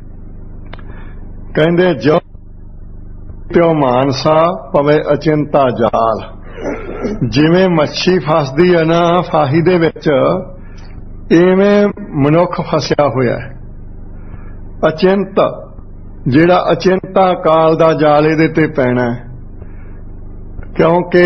Speaker 2: ਕਹਿੰਦੇ ਜੋ ਪਿਓ ਮਾਨਸਾ ਪਵੇ ਅਚਿੰਤਾ ਜਾਲ। ਜਿਵੇਂ ਮੱਛੀ ਫਸਦੀ ਹੈ ਨਾ ਫਾਹੀ ਦੇ ਵਿੱਚ, ਇਵੇਂ ਮਨੁੱਖ ਫਸਿਆ ਹੋਇਆ ਹੈ। ਅਚਿੰਤ, ਜਿਹੜਾ ਅਚਿੰਤਾ ਕਾਲ ਦਾ ਜਾਲ ਇਹਦੇ ਤੇ ਪੈਣਾ ਹੈ। ਕਿਉਂਕਿ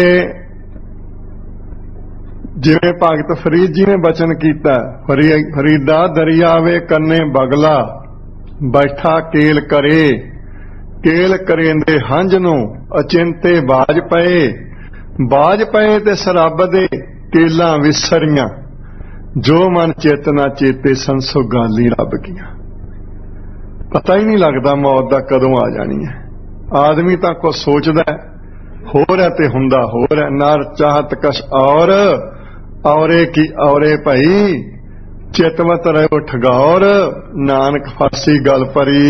Speaker 2: ਜਿਵੇਂ ਭਗਤ ਫਰੀਦ ਜੀ ਨੇ ਬਚਨ ਕੀਤਾ, ਫਰੀਦਾ ਦਰਿਆਵੇ ਕੰਨੇ ਬਗਲਾ ਬੈਠਾ ਕੇਲ ਕਰੇ, ਕੇਲ ਕਰੇਂਦੇ ਹੰਝ ਨੂੰ ਅਚਿੰਤੇ ਬਾਜ ਪਏ, ਬਾਜ ਪਏ ਤੇ ਸਰਬ ਦੇ ਕੇਲਾਂ ਵਿਸਰੀਆਂ, ਜੋ ਮਨ ਚੇਤਨਾ ਚੇਤੇ ਸੰਸੋ ਗਾਲੀ ਰੱਬ ਕੀਆਂ। ਪਤਾ ਹੀ ਨਹੀਂ ਲੱਗਦਾ ਮੌਤ ਦਾ ਕਦੋਂ ਆ ਜਾਣੀ ਹੈ। ਆਦਮੀ ਤਾਂ ਕੁਝ ਸੋਚਦਾ ਹੋਰ ਹੈ ਤੇ ਹੁੰਦਾ ਹੋਰ ਹੈ। ਨਰ ਚਾਹਤ ਕਛ ਔਰ ਔਰੇ ਕੀ ਔਰੇ ਭਾਈ, ਚਿਤਵਤ ਰਹਿਓ ਠਗੌਰ, ਨਾਨਕ ਫਾਸੀ ਗਲ ਪਰੀ।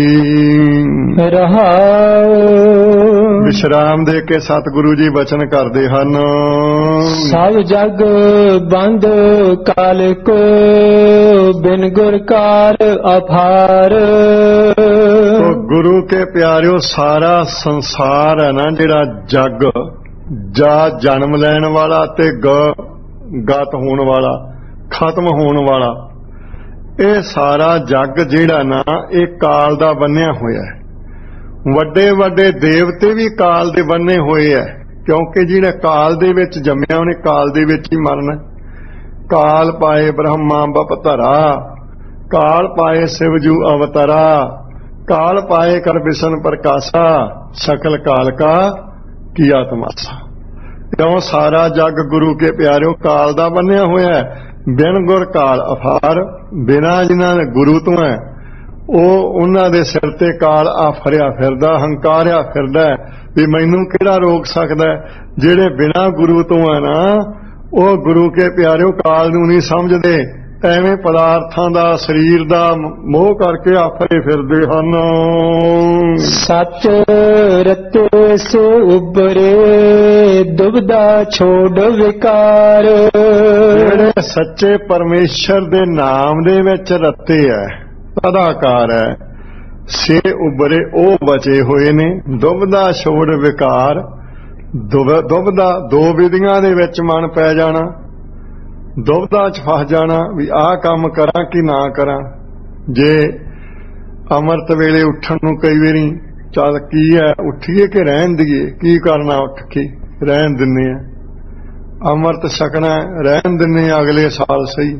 Speaker 1: ਰਹਾਉ
Speaker 2: ਵਿਸ਼ਰਾਮ ਦੇ ਕੇ ਸਤਿਗੁਰੂ ਜੀ ਬਚਨ ਕਰਦੇ ਹਨ।
Speaker 1: ਸਭ ਜਗ ਬੰਦ ਕਾਲ ਕੋ, ਬਿਨ ਗੁਰ ਕਾਰ ਅਪਾਰ।
Speaker 2: ਗੁਰੂ ਕੇ ਪਿਆਰਿਓ, ਸਾਰਾ ਸੰਸਾਰ ਹੈ ਨਾ ਜਿਹੜਾ ਜਗ, ਜਾ ਜਨਮ ਲੈਣ ਵਾਲਾ ਤੇ ਗ ਗਤ ਹੋਣ ਵਾਲਾ, ਖਤਮ ਹੋਣ ਵਾਲਾ, ਇਹ ਸਾਰਾ ਜਗ ਜਿਹੜਾ ਨਾ ਇਹ ਕਾਲ ਦਾ ਬੰਨਿਆ ਹੋਇਆ ਹੈ। ਵੱਡੇ ਵੱਡੇ ਦੇਵਤੇ ਵੀ ਕਾਲ ਦੇ ਬੰਨੇ ਹੋਏ ਹੈ, ਕਿਉਂਕਿ ਜਿਹੜਾ ਕਾਲ ਦੇ ਵਿੱਚ ਜੰਮਿਆ ਉਹਨੇ ਕਾਲ ਦੇ ਵਿੱਚ ਹੀ ਮਰਨਾ। ਕਾਲ ਪਾਏ ਬ੍ਰਹਮਾ ਬਪਤਰਾ, ਕਾਲ ਪਾਏ ਸਿਵਜੂ ਅਵਤਰਾ, ਕਾਲ ਪਾਏ ਕਰ ਬਿਸ਼ਨ ਪ੍ਰਕਾਸ਼ਾ, ਸਕਲ ਕਾਲ ਕਾ ਕੀਆ ਤਮਾਸ਼ਾ। ਕਿਉਂ ਸਾਰਾ ਜਗ ਗੁਰੂ ਕੇ ਪਿਆਰਿਓ ਕਾਲ ਦਾ ਬੰਨਿਆ ਹੋਇਆ ਹੈ। ਬਿਨ ਗੁਰ ਕਾਲ ਅਫਾਰ, ਬਿਨਾਂ ਜਿਨ੍ਹਾਂ ਨੇ ਗੁਰੂ ਤੋਂ ਹੈ ਉਹ ਉਹਨਾਂ ਦੇ ਸਿਰ ਤੇ ਕਾਲ ਆਫਰਿਆ ਫਿਰਦਾ, ਹੰਕਾਰਿਆ ਫਿਰਦਾ ਵੀ ਮੈਨੂੰ ਕਿਹੜਾ ਰੋਕ ਸਕਦਾ। ਜਿਹੜੇ ਬਿਨਾਂ ਗੁਰੂ ਤੋਂ ਹੈ ਨਾ ਉਹ ਗੁਰੂ ਕੇ ਪਿਆਰਿਓ ਕਾਲ ਨੂੰ ਨਹੀਂ ਸਮਝਦੇ, ਐਵੇਂ ਪਦਾਰਥਾਂ ਦਾ ਸਰੀਰ ਦਾ ਮੋਹ ਕਰਕੇ ਆਫਰੇ ਫਿਰਦੇ ਹਨ।
Speaker 1: ਸੱਚ ਰਤੇ ਸੋ ਉਬਰੇ, ਦੁਬਦਾ ਛੋੜ ਵਿਕਾਰ।
Speaker 2: ਜਿਹੜੇ ਸੱਚੇ ਪਰਮੇਸ਼ਰ ਦੇ ਨਾਮ ਦੇ ਵਿੱਚ ਰਤੇ ਹੈ, ਅਦਾਕਾਰ ਹੈ, ਸੇ ਉਬਰੇ ਉਹ ਬਚੇ ਹੋਏ ਨੇ। ਦੁਬਦਾ ਛੋੜ ਵਿਕਾਰ, ਦੁਬਦਾ ਦੋ ਵਿਧੀਆਂ ਦੇ ਵਿੱਚ ਮਨ ਪੈ ਜਾਣਾ, ਦੁਬਦਾ ਚ ਫਸ ਜਾਣਾ ਵੀ ਆਹ ਕੰਮ ਕਰਾਂ ਕਿ ਨਾ ਕਰਾਂ। ਜੇ ਅੰਮ੍ਰਿਤ ਵੇਲੇ ਉੱਠਣ ਨੂੰ ਕਈ ਵਾਰੀ ਚੱਲ ਕੀ ਹੈ ਉੱਠੀਏ ਕਿ ਰਹਿਣ ਦਈਏ, ਕੀ ਕਰਨਾ ਉੱਠ ਕੇ ਰਹਿਣ ਦਿੰਦੇ ਆ। ਅੰਮ੍ਰਿਤ ਛਕਣਾ ਰਹਿਣ ਦਿੰਦੇ ਆ ਅਗਲੇ ਸਾਲ ਸਹੀ।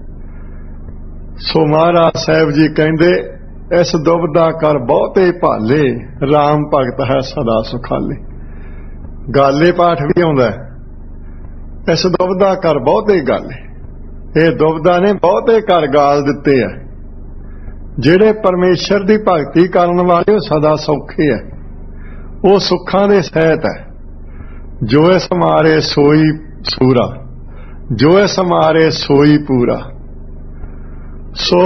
Speaker 2: ਸੋ ਮਹਾਰਾਜ ਸਾਹਿਬ ਜੀ ਕਹਿੰਦੇ ਇਸ ਦੁਬਦਾ ਕਰ ਬਹੁਤੇ ਭਾਲੇ, ਰਾਮ ਭਗਤ ਹੈ ਸਦਾ ਸੁਖਾਲੇ। ਗਾਲੇ ਪਾਠ ਵੀ ਆਉਂਦਾ ਹੈ, ਇਸ ਦੁਬਦਾ ਕਰ ਬਹੁਤੇ ਗਾਲੇ। ਇਹ ਦੁਬਦਾ ਨੇ ਬਹੁਤੇ ਘਰ ਗਾਲ ਦਿੱਤੇ ਆ। ਜਿਹੜੇ ਪਰਮੇਸ਼ਰ ਦੀ ਭਗਤੀ ਕਰਨ ਵਾਲੇ ਉਹ ਸਦਾ ਸੌਖੇ ਹੈ, ਉਹ ਸੁੱਖਾਂ ਦੇ ਸਹਿਤ ਹੈ। ਜੋ ਇਸ ਮਾਰੇ ਸੋਈ ਸੂਰਾ, ਜੋ ਇਸ ਮਾਰੇ ਸੋਈ ਪੂਰਾ। ਸੋ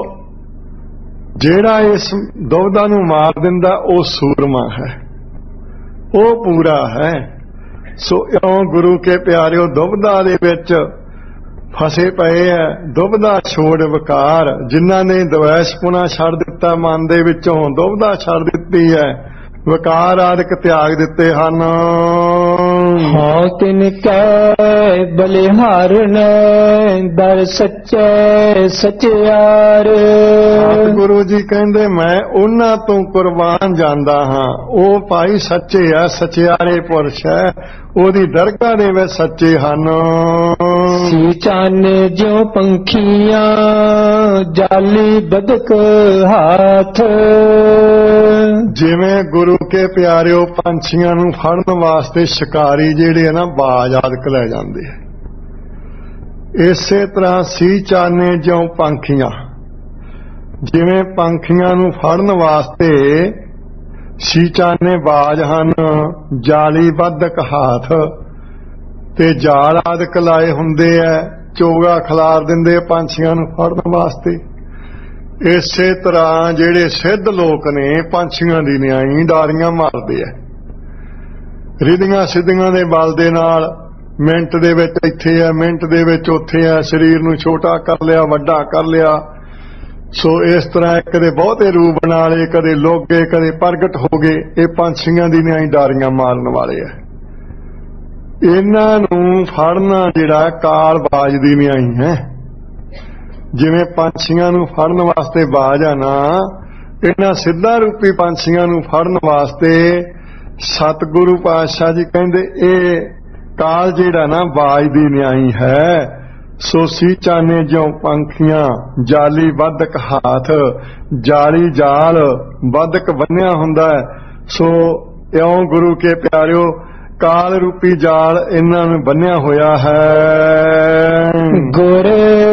Speaker 2: ਜਿਹੜਾ ਇਸ ਦੁਬਦਾ ਨੂੰ ਮਾਰ ਦਿੰਦਾ ਉਹ ਸੂਰਮਾ ਹੈ, ਉਹ ਪੂਰਾ ਹੈ। ਸੋ ਇਉਂ ਗੁਰੂ ਕੇ ਪਿਆਰਿਓ ਦੁਬਦਾ ਦੇ ਵਿੱਚ ਫਸੇ ਪਏ ਹੈ। ਦੁਬਦਾ ਛੋੜ ਵਿਕਾਰ, ਜਿਨ੍ਹਾਂ ਨੇ ਦਵੈਸ਼ਪੁਣਾ ਛੱਡ ਦਿੱਤਾ, ਮਨ ਦੇ ਵਿੱਚੋਂ ਦੁਬਦਾ ਛੱਡ ਦਿੱਤੀ ਹੈ, ਵਿਕਾਰ ਆਦਿਕ ਤਿਆਗ ਦਿੱਤੇ ਹਨ।
Speaker 1: ਹਉ ਤਿਨ ਕੈ ਬਲਿਹਾਰਨ ਦਰ ਸੱਚੇ ਸਚਿਆਰ।
Speaker 2: ਸਤਿਗੁਰੂ ਜੀ ਕਹਿੰਦੇ ਮੈਂ ਉਹਨਾਂ ਤੋਂ ਕੁਰਬਾਨ ਜਾਂਦਾ ਹਾਂ। ਉਹ ਭਾਈ ਸੱਚੇ ਆ, ਸਚਿਆਰੇ ਪੁਰਸ਼ ਹੈ, ਉਹਦੀ ਦਰਗਾਹ ਦੇ ਵਿੱਚ ਸੱਚੇ ਹਨ।
Speaker 1: ਸੀ ਚਾਨੇ ਜਿਉ ਪੰਖੀਆਂ ਜਾਲੀ ਬਦਕ ਹਾਥ।
Speaker 2: ਜਿਵੇਂ ਗੁਰੂ ਕੇ ਪਿਆਰਿਓ ਪੰਛੀਆਂ ਨੂੰ ਫੜਨ ਵਾਸਤੇ ਸ਼ਿਕਾਰੀ ਜਿਹੜੇ ਆ ਨਾ ਬਾਜ਼ ਆਦਿਕ ਲੈ ਜਾਂਦੇ ਆ, ਇਸੇ ਤਰ੍ਹਾਂ ਸੀ ਚਾਨੇ ਜਿਉ ਪੰਖੀਆਂ, ਜਿਵੇਂ ਪੰਖੀਆਂ ਨੂੰ ਫੜਨ ਵਾਸਤੇ ਸੀ ਚਾਨੇ ਬਾਜ਼ ਹਨ, ਜਾਲੀ ਬੱਧਕ ਹਾਥ ਤੇ ਜਾਲ ਆਦਿਕ ਲਾਏ ਹੁੰਦੇ ਐ, ਚੋਗਾ ਖਿਲਾਰ ਦਿੰਦੇ ਪੰਛੀਆਂ ਨੂੰ ਫੜਨ ਵਾਸਤੇ। ਇਸੇ ਤਰ੍ਹਾਂ ਜਿਹੜੇ ਸਿੱਧ ਲੋਕ ਨੇ ਪੰਛੀਆਂ ਦੀ ਨਿਆਈ ਡਾਰੀਆਂ ਮਾਰਦੇ ਐ, ਰਿਧੀਆਂ ਸਿੱਧੀਆਂ ਦੇ ਬਲ ਦੇ ਨਾਲ ਮਿੰਟ ਦੇ ਵਿੱਚ ਇੱਥੇ ਐ, ਮਿੰਟ ਦੇ ਵਿੱਚ ਉੱਥੇ ਐ, ਸਰੀਰ ਨੂੰ ਛੋਟਾ ਕਰ ਲਿਆ, ਵੱਡਾ ਕਰ ਲਿਆ। ਸੋ ਇਸ ਤਰ੍ਹਾਂ ਕਦੇ ਬਹੁਤੇ ਰੂਪ ਬਣਾ ਲਏ, ਕਦੇ ਲੋਗੇ, ਕਦੇ ਪ੍ਰਗਟ ਹੋ ਗਏ। ਇਹ ਪੰਛੀਆਂ ਦੀ ਨਿਆਈ ਡਾਰੀਆਂ ਮਾਰਨ ਵਾਲੇ ਐ। ਇਹਨਾਂ ਨੂੰ ਫੜਨਾ ਜਿਹੜਾ ਕਾਲ ਬਾਜ਼ ਦੀ ਨਿਆਈ ਹੈ। ਜਿਵੇਂ ਪੰਛੀਆਂ ਨੂੰ ਫੜਨ ਵਾਸਤੇ ਬਾਜ਼ ਆ ਨਾ, ਇਹਨਾਂ ਸਿੱਧਾ ਰੂਪੀ ਪੰਛੀਆਂ ਨੂੰ ਫੜਨ ਵਾਸਤੇ ਸਤਿਗੁਰੂ ਪਾਤਸ਼ਾਹ ਜੀ ਕਹਿੰਦੇ ਇਹ ਕਾਲ ਜਿਹੜਾ ਨਾ ਬਾਜ਼ ਦੀ ਨਿਆਈ ਹੈ। ਸੋ ਸੀ ਚਾਨੇ ਜਿਉ ਪੰਖੀਆਂ ਜਾਲੀ ਬੱਧਕ ਹਾਥ, ਜਾਲੀ ਜਾਲ ਬੱਧਕ ਬੰਨਿਆ ਹੁੰਦਾ ਹੈ। ਸੋ ਇਉਂ ਗੁਰੂ ਕੇ ਪਿਆਰਿਓ ਕਾਲ ਰੂਪੀ ਜਾਲ ਇਹਨਾਂ ਨੂੰ ਬੰਨਿਆ ਹੋਇਆ ਹੈ।
Speaker 1: ਗੁਰ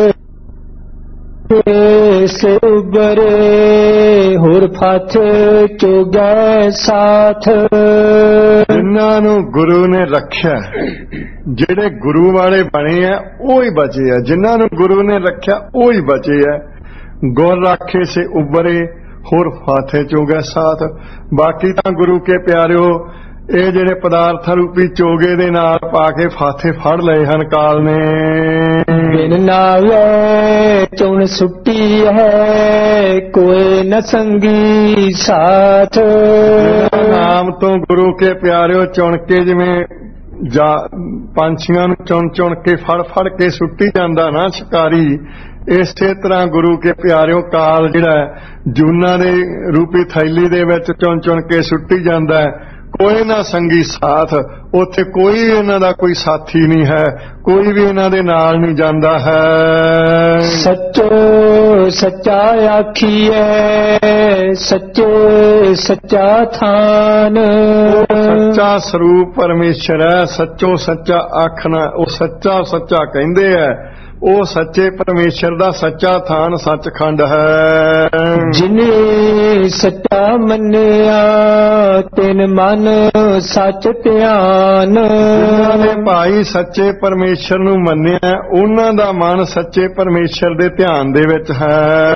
Speaker 1: ਸੇ ਉਬਰੇ ਹੋਰ ਫਾਥ ਚੋਗੈ ਸਾਥ।
Speaker 2: ਜਿਨ੍ਹਾਂ ਨੂੰ ਗੁਰੂ ਨੇ ਰੱਖਿਆ, ਜਿਹੜੇ ਗੁਰੂ ਵਾਲੇ ਬਣੇ ਆ ਉਹ ਹੀ ਬਚੇ ਆ। ਜਿਨ੍ਹਾਂ ਨੂੰ ਗੁਰੂ ਨੇ ਰੱਖਿਆ ਉਹ ਹੀ ਬਚੇ ਆ। ਗੁਰ ਰਾਖੇ ਸੇ ਉਬਰੇ ਹੋਰ ਫਾਥੇ ਚੋਗੈ ਸਾਥ। ਬਾਕੀ ਤਾਂ ਗੁਰੂ ਕੇ ਪਿਆਰਿਓ ਇਹ ਜਿਹੜੇ ਪਦਾਰਥ ਰੂਪੀ ਚੋਗੇ ਦੇ ਨਾਲ ਪਾ ਕੇ ਫਾਥੇ ਫੜ ਲਏ ਹਨ ਕਾਲ ਨੇ।
Speaker 1: ਬਿਨ ਨਾਵੇ ਚੁਣ ਸੁੱਟੀ ਹੈ ਕੋਈ ਨ ਸੰਗੀ ਸਾਥ।
Speaker 2: ਨਾਮ ਤੋਂ ਗੁਰੂ ਕੇ ਪਿਆਰਿਓ ਚੁਣ ਕੇ ਜਿਵੇਂ ਜਾ ਪੰਛੀਆਂ ਨੂੰ ਚੁਣ ਚੁਣ ਕੇ ਫੜ ਫੜ ਕੇ ਸੁੱਟੀ ਜਾਂਦਾ ਨਾ ਸ਼ਿਕਾਰੀ, ਇਸੇ ਤਰ੍ਹਾਂ ਗੁਰੂ ਕੇ ਪਿਆਰਿਓ ਕਾਲ ਜਿਹੜਾ ਜੂਨਾਂ ਦੇ ਰੂਪੀ ਥੈਲੀ ਦੇ ਵਿੱਚ ਚੁਣ ਚੁਣ ਕੇ ਸੁੱਟੀ ਜਾਂਦਾ ਹੈ। ਕੋਈ ਨਾ ਸੰਗੀ ਸਾਥ, ਉੱਥੇ ਕੋਈ ਇਹਨਾਂ ਦਾ ਕੋਈ ਸਾਥੀ ਨਹੀਂ ਹੈ, ਕੋਈ ਵੀ ਇਹਨਾਂ ਦੇ ਨਾਲ ਨਹੀਂ ਜਾਂਦਾ ਹੈ।
Speaker 1: ਸੱਚੋ ਸੱਚਾ ਆਖੀਐ ਸੱਚੇ ਸੱਚਾ ਥਾਨ।
Speaker 2: ਸੱਚਾ ਸਰੂਪ ਪਰਮੇਸ਼ਰ ਹੈ, ਸੱਚੋ ਸੱਚਾ ਆਖਣਾ ਉਹ ਸੱਚਾ ਸੱਚਾ ਕਹਿੰਦੇ ਹੈ। ਉਹ ਸੱਚੇ ਪਰਮੇਸ਼ਰ ਦਾ ਸੱਚਾ ਥਾਨ ਸੱਚਖੰਡ ਹੈ।
Speaker 1: ਜਿਨੇ ਸੱਚਾ ਮੰਨਿਆ ਤਿਨ ਮਨ ਸੱਚ ਧਿਆਨ।
Speaker 2: ਜਿਨ੍ਹਾਂ ਨੇ ਭਾਈ ਸੱਚੇ ਪਰਮੇਸ਼ਰ ਨੂੰ ਮੰਨਿਆ ਉਹਨਾਂ ਦਾ ਮਨ ਸੱਚੇ ਪਰਮੇਸ਼ਰ ਦੇ ਧਿਆਨ ਦੇ ਵਿੱਚ ਹੈ।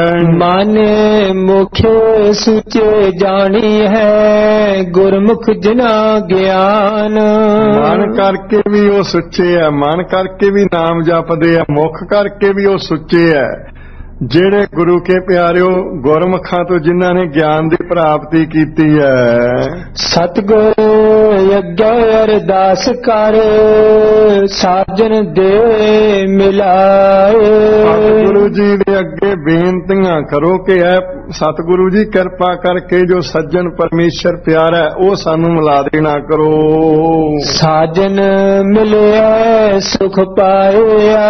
Speaker 1: ਮਾਨੇ ਮੁਖੇ ਸੁਚੇ ਜਾਣੀ ਹੈ ਗੁਰਮੁਖ ਜਿਨਾ ਗਿਆਨ।
Speaker 2: ਮਨ ਕਰਕੇ ਵੀ ਉਹ ਸੁੱਚੇ ਹੈ, ਮਨ ਕਰਕੇ ਵੀ ਨਾਮ ਜਪਦੇ, ਮੁਖ ਕਰਕੇ ਵੀ ਉਹ ਸੁੱਚੇ ਹੈ। ਜਿਹੜੇ ਗੁਰੂ ਕੇ ਪਿਆਰਿਓ ਗੁਰਮੁਖਾਂ ਤੋਂ ਜਿਨ੍ਹਾਂ ਨੇ ਗਿਆਨ ਦੀ ਪ੍ਰਾਪਤੀ ਕੀਤੀ ਹੈ।
Speaker 1: ਸਤਿਗੁਰ ਅੱਗੇ ਅਰਦਾਸ ਕਰ ਸਾਜਨ ਦੇ ਮਿਲਾਏ।
Speaker 2: ਸਤਿਗੁਰੂ ਜੀ ਦੇ ਅੱਗੇ ਬੇਨਤੀਆਂ ਕਰੋ ਕਿ ਐ ਸਤਿਗੁਰੂ ਜੀ ਕਿਰਪਾ ਕਰਕੇ ਜੋ ਸੱਜਣ ਪਰਮੇਸ਼ਰ ਪਿਆਰਾ ਹੈ ਉਹ ਸਾਨੂੰ ਮਿਲਾ ਦੇਣਾ ਕਰੋ।
Speaker 1: ਸਾਜਨ ਮਿਲਿਆ ਸੁਖ ਪਾਇਆ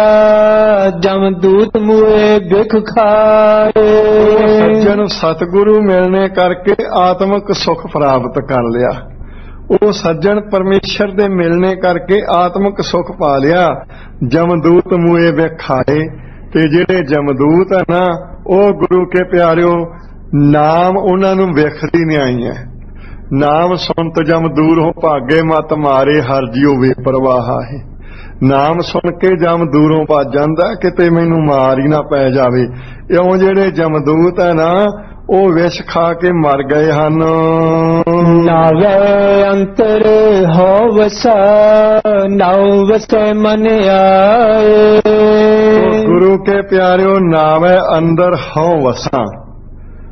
Speaker 1: ਜਮਦੂਤ ਮੂਏ ਬਿਖ ਖਾਏ।
Speaker 2: ਸੱਜਣ ਸਤਿਗੁਰੂ ਮਿਲਣੇ ਕਰਕੇ ਆਤਮਿਕ ਸੁਖ ਪ੍ਰਾਪਤ ਕਰ ਲਿਆ। ਉਹ ਸੱਜਣ ਪਰਮੇਸ਼ਰ ਦੇ ਮਿਲਣੇ ਕਰਕੇ ਆਤਮਿਕ ਸੁਖ ਪਾ ਲਿਆ। ਜਮਦੂਤ ਮੂਏ ਬਿਖ ਖਾਏ। ਤੇ ਜਿਹੜੇ ਜਮਦੂਤ ਹੈ ਨਾ ਉਹ ਗੁਰੂ ਕੇ ਪਿਆਰਿਓ ਨਾਮ ਉਹਨਾਂ ਨੂੰ ਵਿਖਦੀ ਨਹੀਂ ਆਈ ਹੈ। ਨਾਮ ਸੁਣਤ ਜਮ ਦੂਰ ਹੋ ਭਾਗੇ ਮਤ ਮਾਰੇ ਹਰ ਜਿਉ ਵੇ ਪਰਵਾਹਾ ਹੈ। ਨਾਮ ਸੁਣ ਕੇ ਜਮ ਦੂਰੋਂ ਭੱਜ ਜਾਂਦਾ ਕਿਤੇ ਮੈਨੂੰ ਮਾਰ ਹੀ ਨਾ ਪੈ ਜਾਵੇ। ਇਉਂ ਜਿਹੜੇ ਜਮਦੂਤ ਹੈ ਨਾ ਉਹ ਵਿਸ਼ ਖਾ ਕੇ ਮਰ ਗਏ ਹਨ।
Speaker 1: ਨਾਵੇ ਅੰਤਰ ਹੋ ਵਸਾ ਨਾਉ ਵਸੈ ਮਨ ਆਏ।
Speaker 2: ਗੁਰੂ ਕੇ ਪਿਆਰਿਓ ਨਾਵੇ ਅੰਦਰ ਹੋ ਵਸਾਂ।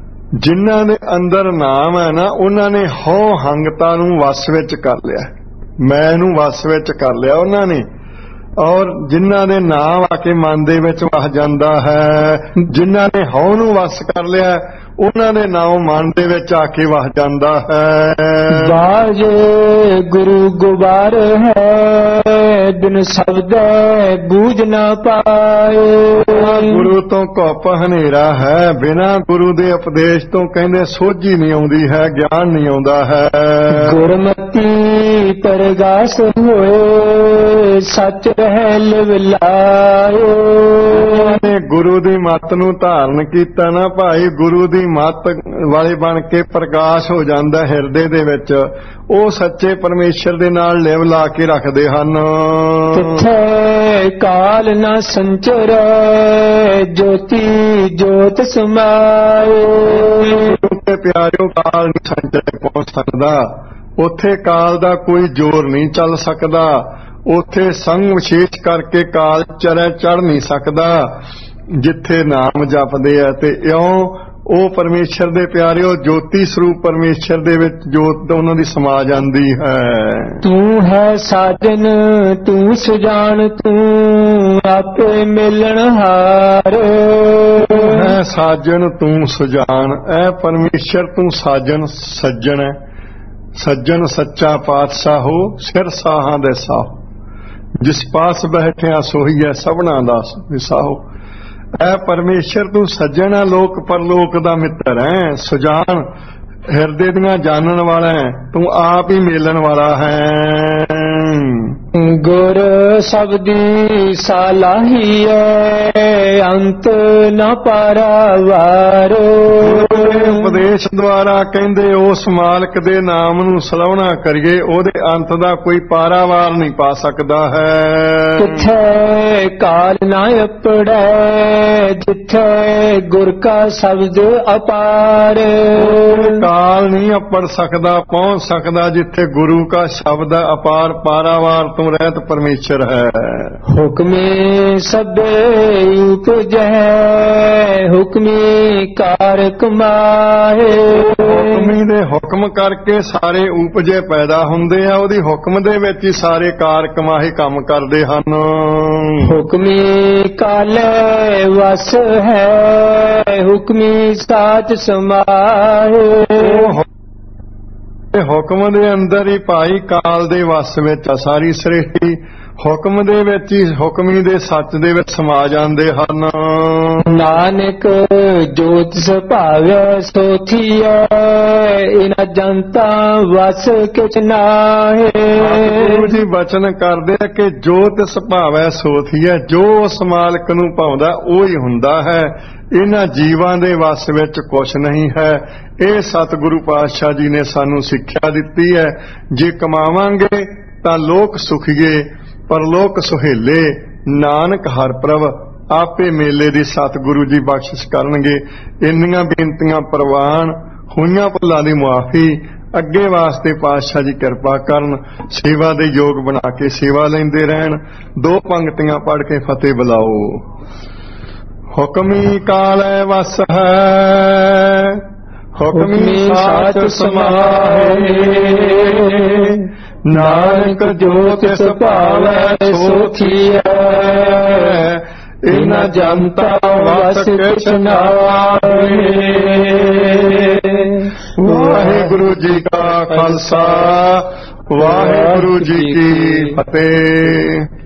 Speaker 2: ਜਿਨ੍ਹਾਂ ਦੇ ਅੰਦਰ ਨਾਮ ਹੈ ਨਾ ਉਹਨਾਂ ਨੇ ਹਉ ਹੰਗਤਾ ਨੂੰ ਵਸ ਵਿੱਚ ਕਰ ਲਿਆ। ਮੈਂ ਇਹਨੂੰ ਵਸ ਵਿੱਚ ਕਰ ਲਿਆ ਉਹਨਾਂ ਨੇ। ਔਰ ਜਿਨ੍ਹਾਂ ਦੇ ਨਾਮ ਆ ਕੇ ਮਨ ਦੇ ਵਿੱਚ ਵਸ ਜਾਂਦਾ ਹੈ, ਜਿਨ੍ਹਾਂ ਨੇ ਹਉ ਨੂੰ ਵਸ ਕਰ ਲਿਆ ਉਹਨਾਂ ਦੇ ਨਾਮ ਮਨ ਦੇ ਵਿੱਚ ਆ ਕੇ ਵਸ ਜਾਂਦਾ ਹੈ।
Speaker 1: ਬਾਜੇ ਗੁਰੂ ਗੁਬਾਰ ਹੈ, ਬਿਨ ਸ਼ਬਦੈ ਬੂਝ ਨਾ ਪਾਏ।
Speaker 2: ਗੁਰੂ ਤੋਂ ਘੁੱਪ ਹਨੇਰਾ ਹੈ, ਬਿਨਾਂ ਗੁਰੂ ਦੇ ਉਪਦੇਸ਼ ਤੋਂ ਕਹਿੰਦੇ ਸੋਝੀ ਨਹੀਂ ਆਉਂਦੀ ਹੈ, ਗਿਆਨ ਨਹੀਂ ਆਉਂਦਾ ਹੈ।
Speaker 1: ਗੁਰਮਤੀ ਪ੍ਰਗਾਸ ਹੋਏ, ਸੱਚ ਰਹਿ ਲਿਵ ਲਾਏ।
Speaker 2: ਨੇ ਗੁਰੂ ਦੀ ਮੱਤ ਨੂੰ ਧਾਰਨ ਕੀਤਾ ਨਾ ਭਾਈ, ਗੁਰੂ ਦੀ ਮੱਤ ਵਾਲੇ ਬਣ ਕੇ ਪ੍ਰਕਾਸ਼ ਹੋ ਜਾਂਦਾ ਹਿਰਦੇ ਦੇ ਵਿੱਚ, ਉਹ ਸੱਚੇ ਪਰਮੇਸ਼ਰ ਦੇ ਨਾਲ ਲਿਵ ਲਾ ਕੇ ਰੱਖਦੇ ਹਨ।
Speaker 1: ਤਿੱਥੈ ਕਾਲ ਨਾ ਸੰਚਰੈ, ਜੋਤੀ ਜੋਤ ਸਮਾਏ।
Speaker 2: ਤੇ ਪਿਆਰਿਓ ਕਾਲ ਨਹੀਂ ਸੰਚਰੈ ਪਹੁੰਚ ਸਕਦਾ, ਉੱਥੇ ਕਾਲ ਦਾ ਕੋਈ ਜ਼ੋਰ ਨਹੀਂ ਚੱਲ ਸਕਦਾ, ਉੱਥੇ ਸੰਗ ਵਿਸ਼ੇਸ਼ ਕਰਕੇ ਕਾਲ ਚਰੈ ਚੜ ਨਹੀਂ ਸਕਦਾ ਜਿੱਥੇ ਨਾਮ ਜਪਦੇ ਆ। ਤੇ ਇਉਂ ਉਹ ਪਰਮੇਸ਼ਰ ਦੇ ਪਿਆਰਿਓ ਜੋਤੀ ਸਰੂਪ ਪਰਮੇਸ਼ਰ ਦੇ ਵਿੱਚ ਜੋਤ ਉਹਨਾਂ ਦੀ ਸਮਾ ਜਾਂਦੀ ਹੈ।
Speaker 1: ਤੂੰ ਹੈ ਸਾਜਨ ਤੂੰ ਸੁਜਾਨ, ਤੂੰ ਆਪੇ ਮਿਲਣ ਹਾਰ।
Speaker 2: ਹੈ ਸਾਜਨ ਤੂੰ ਸੁਜਾਨ, ਐ ਪਰਮੇਸ਼ਰ ਤੂੰ ਸਾਜਨ ਸੱਜਣ ਹੈ। ਸੱਜਣ ਸੱਚਾ ਪਾਤਸ਼ਾਹੋ, ਸਿਰ ਸਾਹਾਂ ਦੇ ਸਾਹੋ, ਜਿਸ ਪਾਸ ਬੈਠਿਆ ਸੋਈ ਹੈ ਸਭਨਾ ਦਾ ਵਿਸਾਹੋ। ਐ ਪਰਮੇਸ਼ਰ ਤੂੰ ਸੱਜਣ ਹੈ, ਲੋਕ ਪਰਲੋਕ ਦਾ ਮਿੱਤਰ ਹੈ। ਸੁਜਾਨ ਹਿਰਦੇ ਦੀਆਂ ਜਾਣਨ ਵਾਲਾ ਹੈ, ਤੂੰ ਆਪ ਹੀ ਮੇਲਣ ਵਾਲਾ ਹੈ।
Speaker 1: ਗੁਰ ਸਬਦੀ ਸਾਲਾਹੀ ਹੈ, ਅੰਤ ਨਾ ਪਾਰਾਵਾਰ।
Speaker 2: ਉਪਦੇਸ਼ ਦੁਆਰਾ ਕਹਿੰਦੇ ਉਸ ਮਾਲਕ ਦੇ ਨਾਮ ਨੂੰ ਸਲਾਹੁਣਾ ਕਰੀਏ, ਉਹਦੇ ਅੰਤ ਦਾ ਕੋਈ ਪਾਰਾਵਾਰ ਨਹੀਂ ਪਾ ਸਕਦਾ ਹੈ।
Speaker 1: ਕਿੱਥੇ ਕਾਲ ਨਾ ਅਪੜੈ, ਜਿੱਥੇ ਗੁਰ ਕਾ ਸ਼ਬਦ ਅਪਾਰ।
Speaker 2: ਕਾਲ ਨਹੀਂ ਅਪੜ ਸਕਦਾ, ਪਹੁੰਚ ਸਕਦਾ ਜਿੱਥੇ ਗੁਰੂ ਕਾ ਸ਼ਬਦ ਅਪਾਰ ਪਾਰਾਵਾਰ ਤੋਂ ਰਹਿਤ ਪਰਮੇਸ਼ਰ ਹੈ।
Speaker 1: ਹੁਕਮੇ ਸਭੇ ਉਪਜੈ, ਹੁਕਮੀ ਕਾਰ ਕਮਾਏ।
Speaker 2: ਹੁਕਮੀ ਦੇ ਹੁਕਮ ਕਰਕੇ ਸਾਰੇ ਉਪਜੇ ਪੈਦਾ ਹੁੰਦੇ ਆ, ਉਹਦੀ ਹੁਕਮ ਦੇ ਵਿੱਚ ਹੀ ਸਾਰੇ ਕਾਰ ਕਮਾਹੇ ਕੰਮ ਕਰਦੇ ਹਨ।
Speaker 1: ਹੁਕਮੀ ਕਾਲੇ ਵਸ ਹੈ, ਹੁਕਮੀ ਸਾਚ ਸਮਾਏ।
Speaker 2: ਹੁਕਮ ਦੇ ਅੰਦਰ ਹੀ ਭਾਈ ਕਾਲ ਦੇ ਵਸ ਵਿੱਚ ਆ ਸਾਰੀ ਸ੍ਰਿਸ਼ਟੀ, ਹੁਕਮ ਦੇ ਵਿੱਚ ਹੀ ਹੁਕਮੀ ਦੇ ਸੱਚ ਦੇ ਵਿੱਚ ਸਮਾ ਜਾਂਦੇ ਹਨ।
Speaker 1: ਨਾਨਕ ਜੋਤ ਸੁਭਾਵੈ ਸੋਥੀਐ, ਇਨਾ ਜਨਤਾ ਵਸ ਕਿਛ ਨਾਹੀ।
Speaker 2: ਗੁਰੂ ਜੀ ਬਚਨ ਕਰਦੇ ਆ ਕਿ ਜੋਤ ਸੁਭਾਵੈ ਸੋਥੀਐ, ਜੋ ਉਸ ਮਾਲਕ ਨੂੰ ਭਾਉਂਦਾ ਉਹ ਹੀ ਹੁੰਦਾ ਹੈ, ਇਹਨਾਂ ਜੀਵਾਂ ਦੇ ਵਸ ਵਿੱਚ ਕੁਛ ਨਹੀਂ ਹੈ। ਇਹ ਸਤਿਗੁਰੂ ਪਾਤਸ਼ਾਹ ਜੀ ਨੇ ਸਾਨੂੰ ਸਿੱਖਿਆ ਦਿੱਤੀ ਹੈ। ਜੇ ਕਮਾਵਾਂਗੇ ਤਾਂ ਲੋਕ ਸੁਖੀਏ, ਪਰਲੋਕ ਸੁਹੇਲੇ। ਨਾਨਕ ਹਰ ਪ੍ਰਭ ਆਪੇ ਮੇਲੇ ਦੀ ਸਤਿਗੁਰੂ ਜੀ ਬਖਸ਼ਿਸ਼ ਕਰਨਗੇ। ਇੰਨੀਆਂ ਬੇਨਤੀਆਂ ਪ੍ਰਵਾਨ ਹੋਈਆਂ, ਭੁੱਲਾਂ ਦੀ ਮੁਆਫੀ ਅੱਗੇ ਵਾਸਤੇ ਪਾਤਸ਼ਾਹ ਜੀ ਕਿਰਪਾ ਕਰਨ, ਸੇਵਾ ਦੇ ਯੋਗ ਬਣਾ ਕੇ ਸੇਵਾ ਲੈਂਦੇ ਰਹਿਣ। ਦੋ ਪੰਕਤੀਆਂ ਪੜ੍ਹ ਕੇ ਫਤਿਹ ਬੁਲਾਓ। ਹੁਕਮੀ ਕਾਲੈ ਵਸ ਹੈ, ਹੁਕਮੀ ਸਾਚ ਸਮਾਏ। ਨਾਨਕ ਜੋ ਤਿਸ ਭਾਵੈ ਸੋਥੀਐ, ਇਨਾ ਜਨਤਾ ਵਸ ਕਿਛ ਨਾਹੀ। ਵਾਹਿਗੁਰੂ ਜੀ ਕਾ ਖਾਲਸਾ, ਵਾਹਿਗੁਰੂ ਜੀ ਕੀ ਫਤਿਹ।